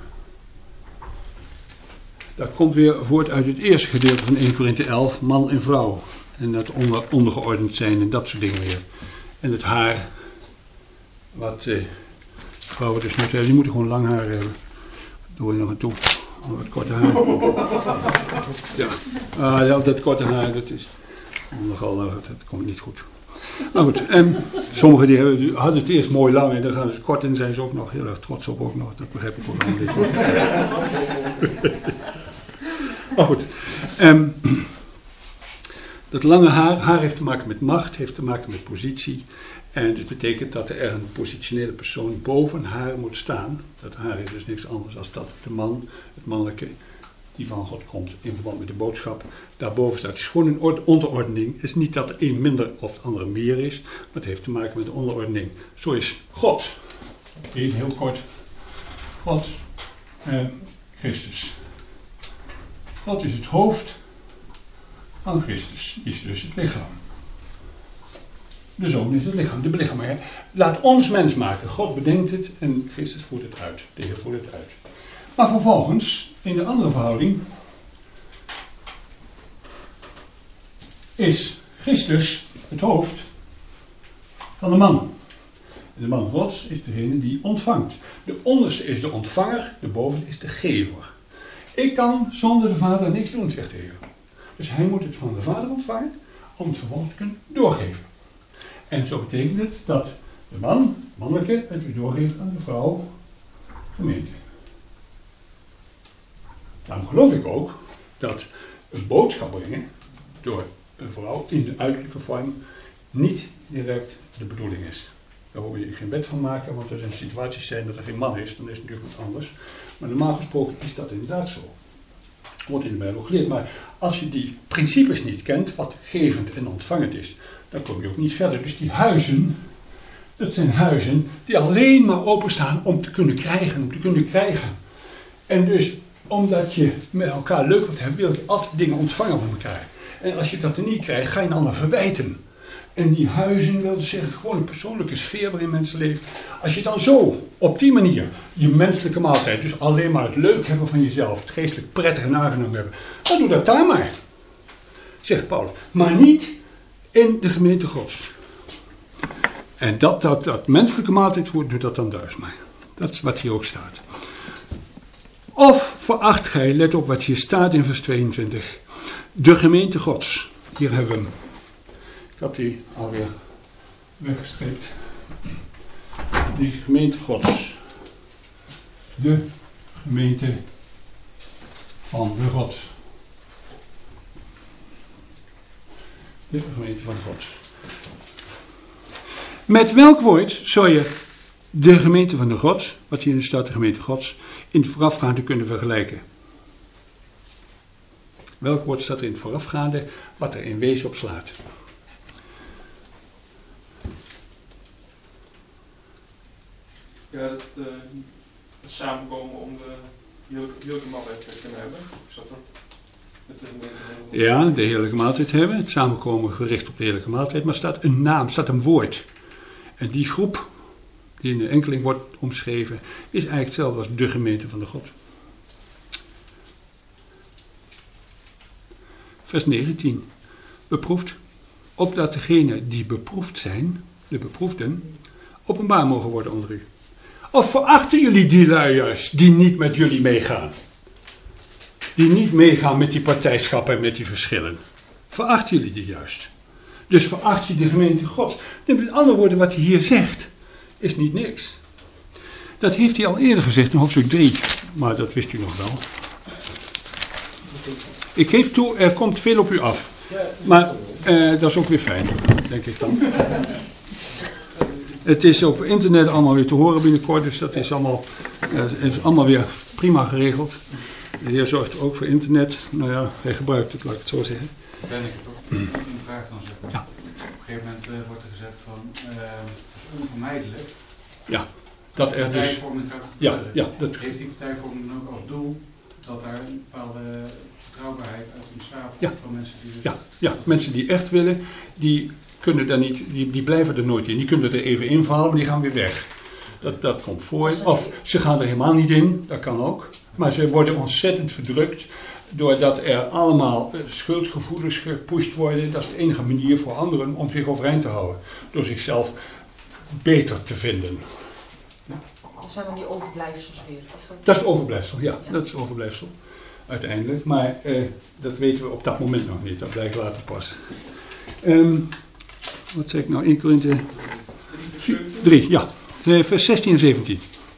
Dat komt weer voort uit het eerste gedeelte van eerste Korinthe elf, man en vrouw. En dat onder, ondergeordend zijn en dat soort dingen weer. En het haar, wat eh, vrouwen dus moeten hebben, die moeten gewoon lang haar hebben. Doe je nog aan toe. Oh, wat korte haar. Ja, ah, ja, dat korte haar, dat is nogal, dat komt niet goed. Nou goed, en sommigen die hebben, hadden het eerst mooi lang en dan gaan ze kort en zijn ze ook nog heel erg trots op ook nog. Dat begrijp ik ook nog een beetje. Maar goed, um, dat lange haar, haar heeft te maken met macht, heeft te maken met positie. En dus betekent dat er een positionele persoon boven haar moet staan. Dat haar is dus niks anders dan dat de man, het mannelijke, die van God komt in verband met de boodschap, daarboven staat. Het is gewoon een onderordening. Het is niet dat de een minder of de andere meer is, maar het heeft te maken met de onderordening. Zo is God. Even heel kort. God en Christus. God is het hoofd van Christus, is dus het lichaam. De zoon is het lichaam, de belichaaming. Laat ons mens maken. God bedenkt het en Christus voert het uit. De Heer voert het uit. Maar vervolgens, in de andere verhouding, is Christus het hoofd van de man. En de man Gods is degene die ontvangt. De onderste is de ontvanger, de bovenste is de gever. Ik kan zonder de Vader niks doen, zegt de Heer. Dus hij moet het van de Vader ontvangen om het vervolgens te kunnen doorgeven. En zo betekent het dat de man, mannelijke, het weer doorgeeft aan de vrouw, gemeente. Daarom geloof ik ook dat een boodschap brengen door een vrouw in de uiterlijke vorm niet direct de bedoeling is. Daar hoor je geen wet van maken, want er zijn situaties zijn dat er geen man is, dan is het natuurlijk wat anders. Maar normaal gesproken is dat inderdaad zo. Wordt in de Bijbel geleerd. Maar als je die principes niet kent, wat gevend en ontvangend is, dan kom je ook niet verder. Dus die huizen, dat zijn huizen die alleen maar openstaan om te kunnen krijgen, om te kunnen krijgen. En dus, omdat je met elkaar leuk wilt hebben, wil je altijd dingen ontvangen van elkaar. En als je dat er niet krijgt, ga je een ander verwijten. En die huizen, wil dus zeggen, gewoon een persoonlijke sfeer waarin mensen leven. Als je dan zo, op die manier, je menselijke maaltijd, dus alleen maar het leuk hebben van jezelf, het geestelijk prettig en aangenaam hebben, dan doe dat daar maar, zegt Paulus. Maar niet in de gemeente Gods. En dat, dat, dat menselijke maaltijd wordt, doe dat dan thuis maar. Dat is wat hier ook staat. Of veracht gij, let op wat hier staat in vers tweeëntwintig, de gemeente Gods. Hier hebben we hem. Ik had die alweer weggestreept. Die gemeente Gods. De gemeente van de God. De gemeente van God. Met welk woord zou je de gemeente van de God, wat hier in staat, de gemeente Gods, in het voorafgaande kunnen vergelijken? Welk woord staat er in het voorafgaande, wat er in wezen op slaat? Ja, dat, uh, het samenkomen om de heerlijke maaltijd te kunnen hebben. Is dat dat? Met de, met de... Ja, de heerlijke maaltijd hebben. Het samenkomen gericht op de heerlijke maaltijd. Maar staat een naam, staat een woord. En die groep, die in de enkeling wordt omschreven, is eigenlijk hetzelfde als de gemeente van de God. Vers negentien. Beproefd, opdat degenen die beproefd zijn, de beproefden, openbaar mogen worden onder u. Of verachten jullie die lui juist, die niet met jullie meegaan? Die niet meegaan met die partijschappen en met die verschillen. Verachten jullie die juist? Dus veracht je de gemeente Gods. Met andere woorden, wat hij hier zegt, is niet niks. Dat heeft hij al eerder gezegd in hoofdstuk drie. Maar dat wist u nog wel. Ik geef toe, er komt veel op u af. Maar eh, dat is ook weer fijn, denk ik dan. Het is op internet allemaal weer te horen binnenkort, dus dat is allemaal, uh, is allemaal weer prima geregeld. De Heer zorgt ook voor internet. Nou ja, hij gebruikt het, laat ik het zo zeggen. Ben ik het ook een vraag dan zeg maar. Ja. Op een gegeven moment uh, wordt er gezegd van, uh, het is onvermijdelijk. Ja, dat er dus... Partijvorming gaat Ja, gebeuren. ja, dat... Heeft die partijvorming dan ook als doel dat daar een bepaalde betrouwbaarheid uit ontstaat Ja. van mensen die... Ja, ja, mensen die echt willen, die kunnen daar niet, die, die blijven er nooit in. Die kunnen er even invallen, maar die gaan weer weg. Dat, dat komt voor. Of ze gaan er helemaal niet in, dat kan ook. Maar ze worden ontzettend verdrukt doordat er allemaal uh, schuldgevoelens gepusht worden. Dat is de enige manier voor anderen om zich overeind te houden. Door zichzelf beter te vinden. Dat zijn dan die overblijfsels weer. Of dat... Dat is het overblijfsel, ja. Ja. Dat is het overblijfsel. Uiteindelijk. Maar uh, dat weten we op dat moment nog niet. Dat blijkt later pas. Um, wat zeg ik nou? één Korinthe drie, ja. Vers zestien en zeventien.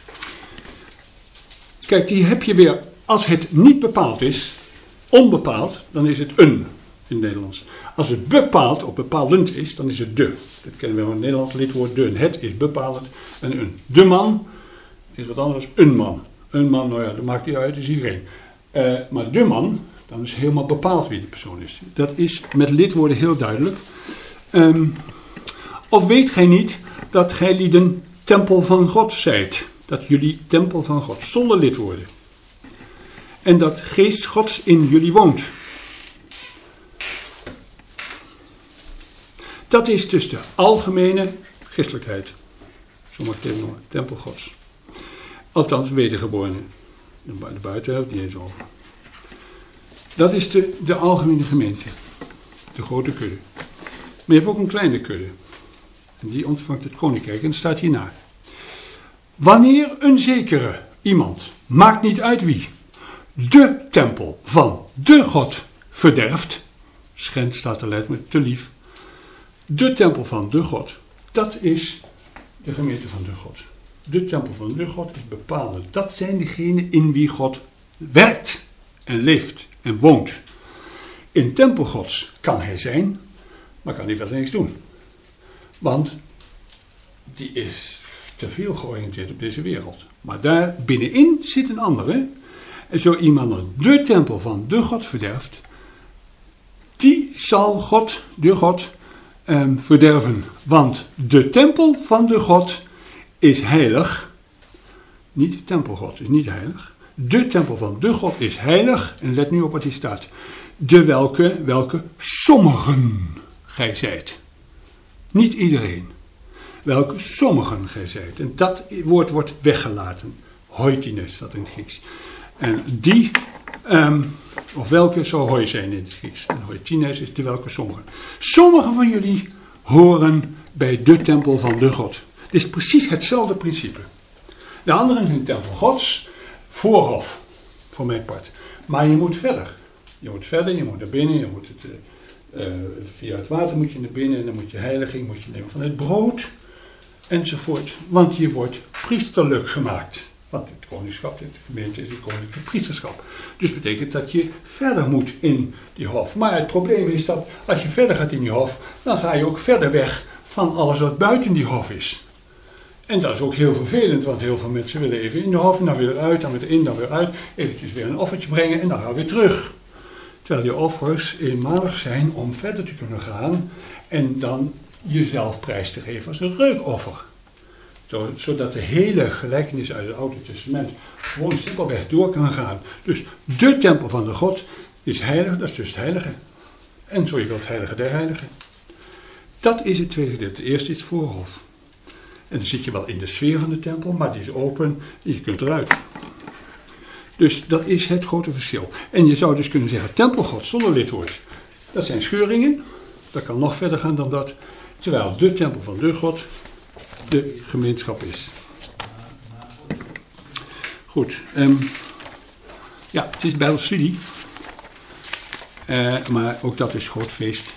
Kijk, die heb je weer. Als het niet bepaald is, onbepaald, dan is het een in het Nederlands. Als het bepaald of bepalend is, dan is het de. Dat kennen we van het Nederlands lidwoord de. Het is bepalend en een. De man is wat anders dan een man. Een man, nou ja, dat maakt niet uit, dat is iedereen. Uh, maar de man, dan is helemaal bepaald wie de persoon is. Dat is met lidwoorden heel duidelijk. Um, of weet gij niet dat gij lieden tempel van God zijt? Dat jullie tempel van God, zonder lidwoorden. En dat geest Gods in jullie woont. Dat is dus de algemene christelijkheid. Zo mag ik het even noemen, tempel Gods. Althans, wedergeborenen. De buitenhelft, niet eens over. Dat is de, de algemene gemeente. De grote kudde. Maar je hebt ook een kleine kudde. En die ontvangt het koninkrijk. En dat staat hierna. Wanneer een zekere iemand, maakt niet uit wie, de tempel van de God verderft. Schendt staat er letterlijk te lief. De tempel van de God. Dat is de gemeente van de God. De tempel van de God is bepalend. Dat zijn degenen in wie God werkt en leeft en woont. In tempel Gods kan hij zijn, maar kan hij verder niks doen. Want die is te veel georiënteerd op deze wereld. Maar daar binnenin zit een andere. En zo iemand de tempel van de God verderft, die zal God, de God, eh, verderven. Want de tempel van de God is heilig. Niet de tempel God is niet heilig. De tempel van de God is heilig. En let nu op wat hier staat. De welke, welke sommigen gij zijt. Niet iedereen. Welke sommigen gij zijt. En dat woord wordt weggelaten. Hoitines staat in het Grieks. En die, um, of welke zou hoi zijn in het Grieks. En hoitines is de welke sommigen. Sommigen van jullie horen bij de tempel van de God. Dit is precies hetzelfde principe. De anderen zijn tempel Gods, voorhof, voor mijn part. Maar je moet verder. Je moet verder, je moet naar binnen, je moet het, uh, via het water moet je naar binnen en dan moet je heiliging, moet je nemen van het brood, enzovoort. Want je wordt priesterlijk gemaakt. Want het koningschap, de gemeente is het koninklijke priesterschap. Dus betekent dat je verder moet in die hof. Maar het probleem is dat als je verder gaat in die hof, dan ga je ook verder weg van alles wat buiten die hof is. En dat is ook heel vervelend, want heel veel mensen willen even in de hof, en dan weer eruit, dan weer in, dan weer uit. Eventjes weer een offertje brengen en dan gaan we weer terug. Terwijl die offers eenmalig zijn om verder te kunnen gaan en dan jezelf prijs te geven als een reukoffer. Zo, zodat de hele gelijkenis uit het Oude Testament gewoon simpelweg door kan gaan. Dus de tempel van de God is heilig, dat is dus het heilige. En zo je wilt heilige der heiligen. Dat is het tweede gedeelte. Het eerste is het voorhof. En dan zit je wel in de sfeer van de tempel, maar die is open en je kunt eruit. Dus dat is het grote verschil. En je zou dus kunnen zeggen, tempelgod zonder lidwoord. Dat zijn scheuringen, dat kan nog verder gaan dan dat. Terwijl de tempel van de God de gemeenschap is. Goed. Um, ja, het is Bijbelstudie. Uh, maar ook dat is groot feest.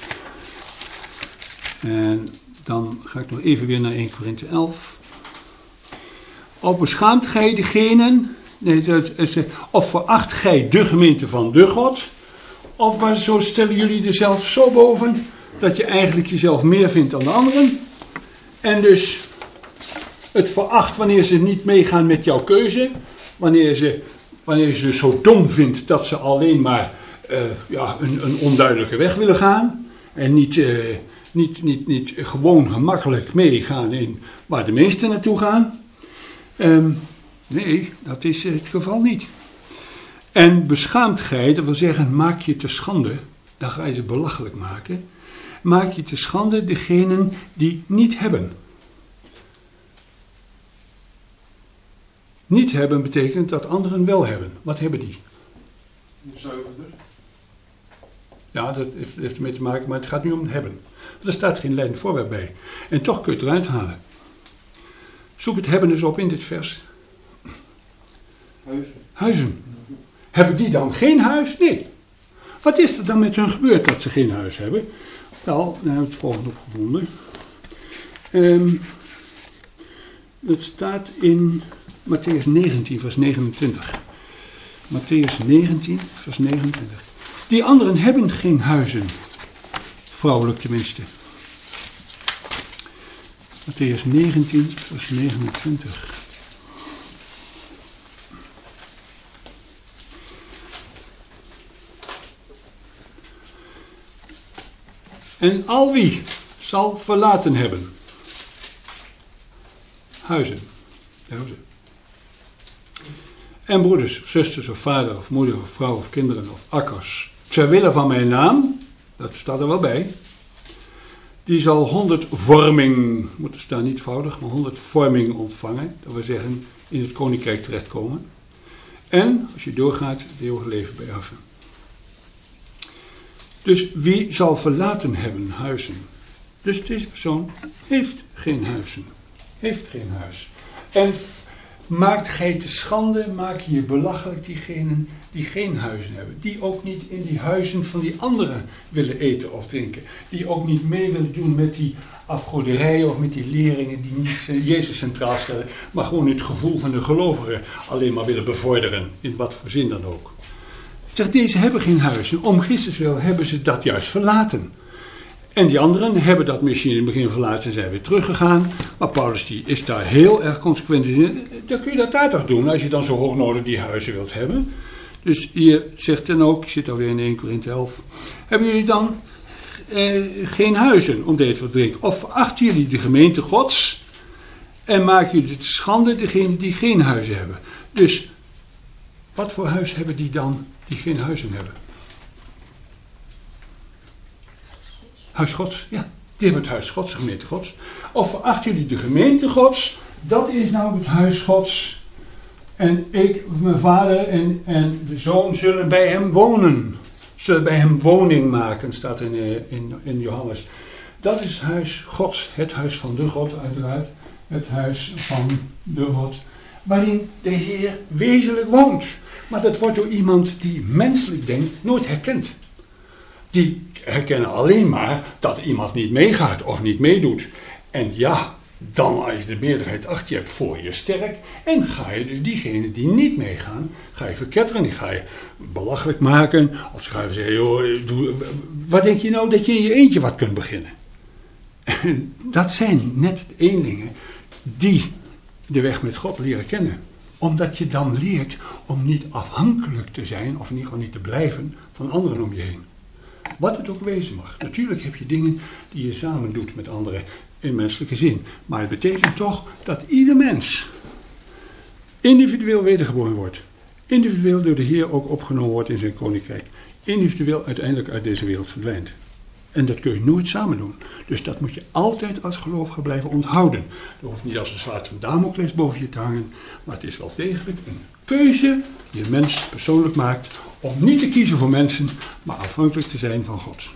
En dan ga ik nog even weer naar één Korinthe elf. Of beschaamt gij degenen, nee, dat is, of veracht gij de gemeente van de God, of waar, zo stellen jullie er zelf zo boven, dat je eigenlijk jezelf meer vindt dan de anderen, en dus het veracht wanneer ze niet meegaan met jouw keuze, wanneer ze wanneer je ze zo dom vindt dat ze alleen maar uh, ja, een, een onduidelijke weg willen gaan en niet, uh, niet, niet, niet gewoon gemakkelijk meegaan in waar de meesten naartoe gaan. Um, nee, dat is het geval niet. En beschaamt gij, dat wil zeggen, maak je te schande, dan ga je ze belachelijk maken. Maak je te schande degenen die niet hebben. Niet hebben betekent dat anderen wel hebben. Wat hebben die? De zuiverder. Ja, dat heeft, heeft ermee te maken, maar het gaat nu om hebben. Want er staat geen leidend voorwerp bij. En toch kun je het eruit halen. Zoek het hebben dus op in dit vers. Huizen. Huizen. Hebben die dan geen huis? Nee. Wat is er dan met hun gebeurd dat ze geen huis hebben? Wel, we hebben het volgende opgevonden. Um, het staat in Matthäus negentien, vers negenentwintig. Matthäus negentien, vers negenentwintig. Die anderen hebben geen huizen. Vrouwelijk tenminste. Matthäus negentien, vers negenentwintig. En al wie zal verlaten hebben. Huizen. Huizen. En broeders, of zusters, of vader, of moeder, of vrouw, of kinderen, of akkers. Ter wille van mijn naam, dat staat er wel bij. Die zal honderd vorming, moet er staan niet voudig, maar honderd vorming ontvangen. Dat wil zeggen, in het koninkrijk terechtkomen. En, als je doorgaat, het eeuwige leven beërven. Dus wie zal verlaten hebben huizen? Dus deze persoon heeft geen huizen. Heeft geen huis. En maakt gij te schande, maak je belachelijk diegenen die geen huizen hebben. Die ook niet in die huizen van die anderen willen eten of drinken. Die ook niet mee willen doen met die afgoderijen of met die leringen die niet Jezus centraal stellen. Maar gewoon het gevoel van de gelovigen alleen maar willen bevorderen. In wat voor zin dan ook. Zeg, deze hebben geen huizen. Om Christus wil hebben ze dat juist verlaten. En die anderen hebben dat misschien in het begin verlaten en zijn weer teruggegaan. Maar Paulus die is daar heel erg consequent in. Dan kun je dat daar toch doen als je dan zo hoog nodig die huizen wilt hebben. Dus hier zegt dan ook, ik zit alweer in Eerste Korinthe elf. Hebben jullie dan eh, geen huizen om te eten of drinken? Of verachten jullie de gemeente Gods en maken jullie te schande degenen die geen huizen hebben? Dus wat voor huis hebben die dan die geen huizen hebben? Huis Gods, ja. Die hebben het huis Gods, de gemeente Gods. Of verachten jullie de gemeente Gods? Dat is nou het huis Gods. En ik, mijn vader en, en de zoon zullen bij hem wonen. Zullen bij hem woning maken, staat in, in, in Johannes. Dat is het huis Gods. Het huis van de God uiteraard. Het huis van de God. Waarin de Heer wezenlijk woont. Maar dat wordt door iemand die menselijk denkt nooit herkend. Die herkennen alleen maar dat iemand niet meegaat of niet meedoet. En ja, dan als je de meerderheid achter je hebt, voor je sterk. En ga je dus diegenen die niet meegaan, ga je verketteren. Die ga je belachelijk maken. Of ze gaan zeggen, joh, doe, wat denk je nou dat je in je eentje wat kunt beginnen? En dat zijn net de eenlingen die de weg met God leren kennen. Omdat je dan leert om niet afhankelijk te zijn, of in ieder geval niet te blijven, van anderen om je heen. Wat het ook wezen mag. Natuurlijk heb je dingen die je samen doet met anderen in menselijke zin. Maar het betekent toch dat ieder mens individueel wedergeboren wordt. Individueel door de Heer ook opgenomen wordt in zijn koninkrijk. Individueel uiteindelijk uit deze wereld verdwijnt. En dat kun je nooit samen doen. Dus dat moet je altijd als gelovige blijven onthouden. Dat hoeft niet als een zwaard van Damocles boven je te hangen. Maar het is wel degelijk een keuze die een mens persoonlijk maakt. Om niet te kiezen voor mensen, maar afhankelijk te zijn van God.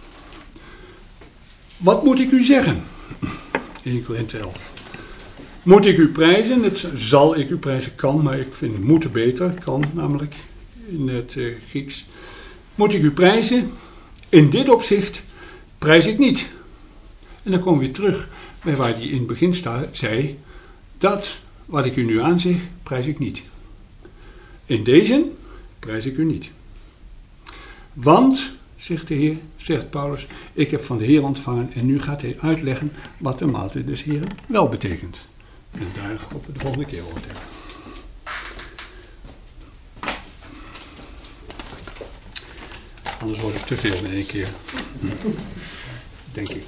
Wat moet ik u zeggen? Eerste Korinthe elf. Moet ik u prijzen? Het zal ik u prijzen, kan, maar ik vind moeten beter. Kan namelijk in het uh, Grieks. Moet ik u prijzen? In dit opzicht prijs ik niet. En dan komen we weer terug bij waar hij in het begin sta, zei. Dat wat ik u nu aanzeg, prijs ik niet. In deze prijs ik u niet. Want, zegt de Heer, zegt Paulus, ik heb van de Heer ontvangen en nu gaat hij uitleggen wat de maaltijd des Heeren wel betekent. En daar op de volgende keer over hebben. Anders wordt het te veel in één keer. Denk ik.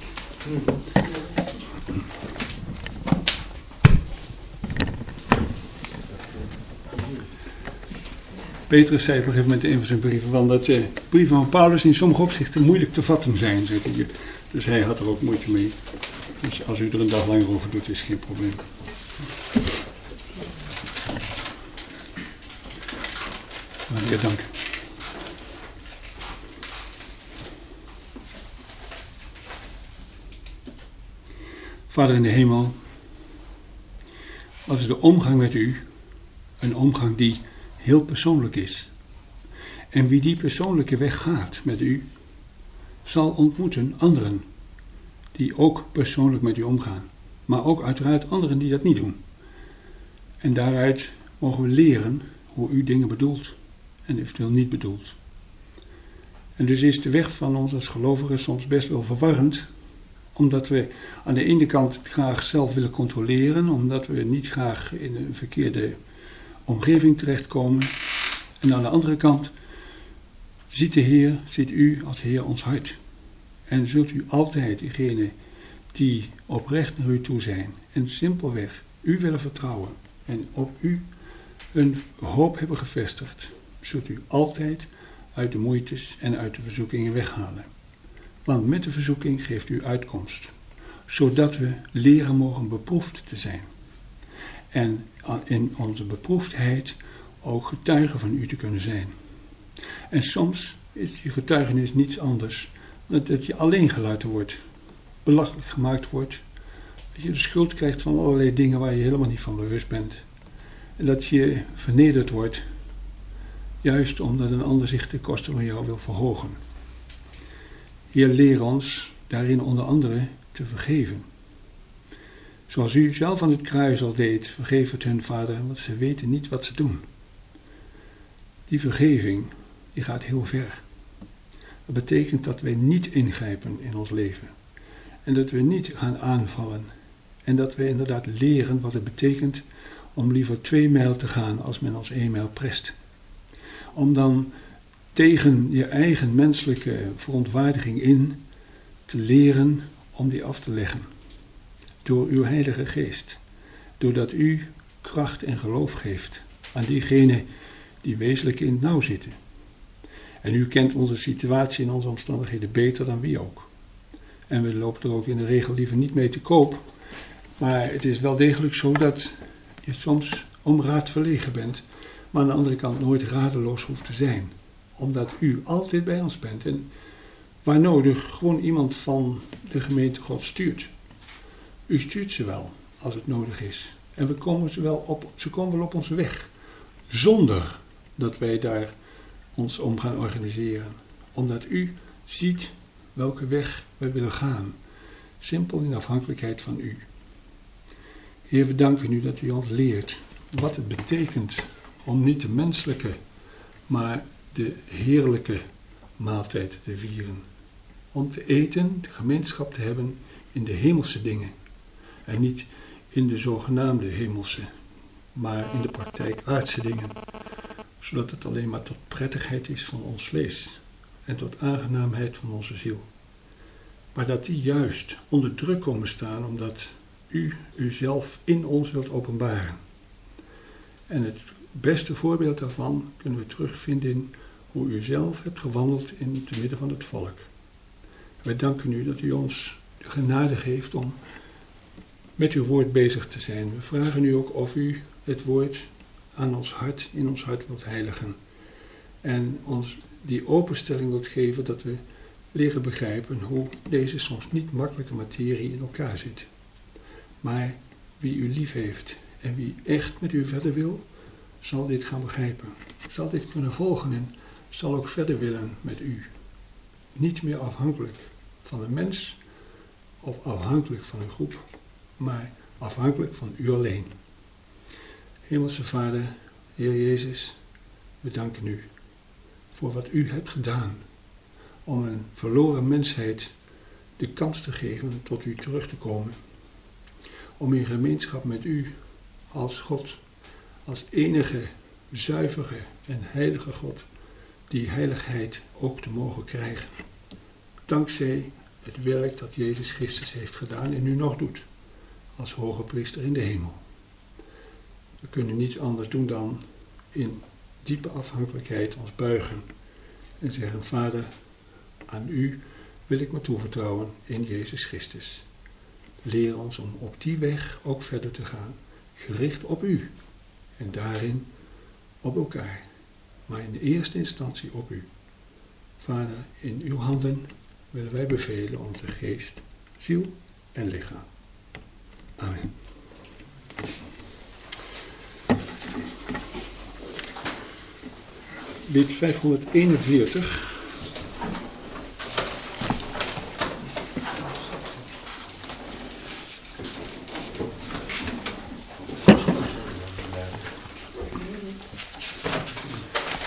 Petrus zei op een gegeven moment in een van zijn brieven van dat de brieven van Paulus in sommige opzichten moeilijk te vatten zijn, zegt hij. Dus hij had er ook moeite mee. Dus als u er een dag langer over doet, is geen probleem. Hartelijk dank. Vader in de hemel, wat is de omgang met u? Een omgang die heel persoonlijk is. En wie die persoonlijke weg gaat met u, zal ontmoeten anderen die ook persoonlijk met u omgaan. Maar ook uiteraard anderen die dat niet doen. En daaruit mogen we leren hoe u dingen bedoelt en eventueel niet bedoelt. En dus is de weg van ons als gelovigen soms best wel verwarrend, omdat we aan de ene kant het graag zelf willen controleren, omdat we niet graag in een verkeerde omgeving terechtkomen. En aan de andere kant ziet de Heer, ziet u als Heer ons hart. En zult u altijd diegenen die oprecht naar u toe zijn en simpelweg u willen vertrouwen en op u een hoop hebben gevestigd, zult u altijd uit de moeites en uit de verzoekingen weghalen. Want met de verzoeking geeft u uitkomst, zodat we leren mogen beproefd te zijn. En in onze beproefdheid ook getuigen van u te kunnen zijn. En soms is die getuigenis niets anders dan dat je alleen gelaten wordt, belachelijk gemaakt wordt, dat je de schuld krijgt van allerlei dingen waar je helemaal niet van bewust bent. En dat je vernederd wordt, juist omdat een ander zich ten koste van jou wil verhogen. Heer, leer ons daarin onder andere te vergeven. Zoals u zelf aan het kruis al deed, vergeef het hun, Vader, want ze weten niet wat ze doen. Die vergeving, die gaat heel ver. Dat betekent dat wij niet ingrijpen in ons leven. En dat we niet gaan aanvallen. En dat we inderdaad leren wat het betekent om liever twee mijl te gaan als men ons één mijl prest. Om dan tegen je eigen menselijke verontwaardiging in te leren om die af te leggen. Door uw Heilige Geest. Doordat u kracht en geloof geeft aan diegenen die wezenlijk in het nauw zitten. En u kent onze situatie en onze omstandigheden beter dan wie ook. En we lopen er ook in de regel liever niet mee te koop. Maar het is wel degelijk zo dat je soms om raad verlegen bent, maar aan de andere kant nooit radeloos hoeft te zijn. Omdat u altijd bij ons bent en waar nodig gewoon iemand van de gemeente God stuurt. U stuurt ze wel als het nodig is. En we komen ze, wel op, ze komen wel op onze weg. Zonder dat wij daar ons om gaan organiseren. Omdat u ziet welke weg we willen gaan. Simpel in afhankelijkheid van u. Heer, we danken u dat u ons leert wat het betekent om niet de menselijke, maar de heerlijke maaltijd te vieren. Om te eten, de gemeenschap te hebben in de hemelse dingen. En niet in de zogenaamde hemelse, maar in de praktijk aardse dingen. Zodat het alleen maar tot prettigheid is van ons vlees en tot aangenaamheid van onze ziel. Maar dat die juist onder druk komen staan omdat u uzelf in ons wilt openbaren. En het beste voorbeeld daarvan kunnen we terugvinden in hoe u zelf hebt gewandeld in het midden van het volk. Wij danken u dat u ons de genade geeft om met uw woord bezig te zijn. We vragen u ook of u het woord aan ons hart, in ons hart wilt heiligen. En ons die openstelling wilt geven dat we leren begrijpen hoe deze soms niet makkelijke materie in elkaar zit. Maar wie u lief heeft en wie echt met u verder wil, zal dit gaan begrijpen. Zal dit kunnen volgen en zal ook verder willen met u. Niet meer afhankelijk van een mens of afhankelijk van een groep, maar afhankelijk van u alleen. Hemelse Vader, Heer Jezus, we danken u voor wat u hebt gedaan om een verloren mensheid de kans te geven tot u terug te komen. Om in gemeenschap met u als God, als enige, zuivere en heilige God, die heiligheid ook te mogen krijgen. Dankzij het werk dat Jezus Christus heeft gedaan en nu nog doet, als hoge priester in de hemel. We kunnen niets anders doen dan in diepe afhankelijkheid ons buigen en zeggen: Vader, aan u wil ik me toevertrouwen in Jezus Christus. Leer ons om op die weg ook verder te gaan, gericht op u en daarin op elkaar, maar in de eerste instantie op u. Vader, in uw handen willen wij bevelen onze geest, ziel en lichaam. Amen. Lied vijfhonderdeenenveertig.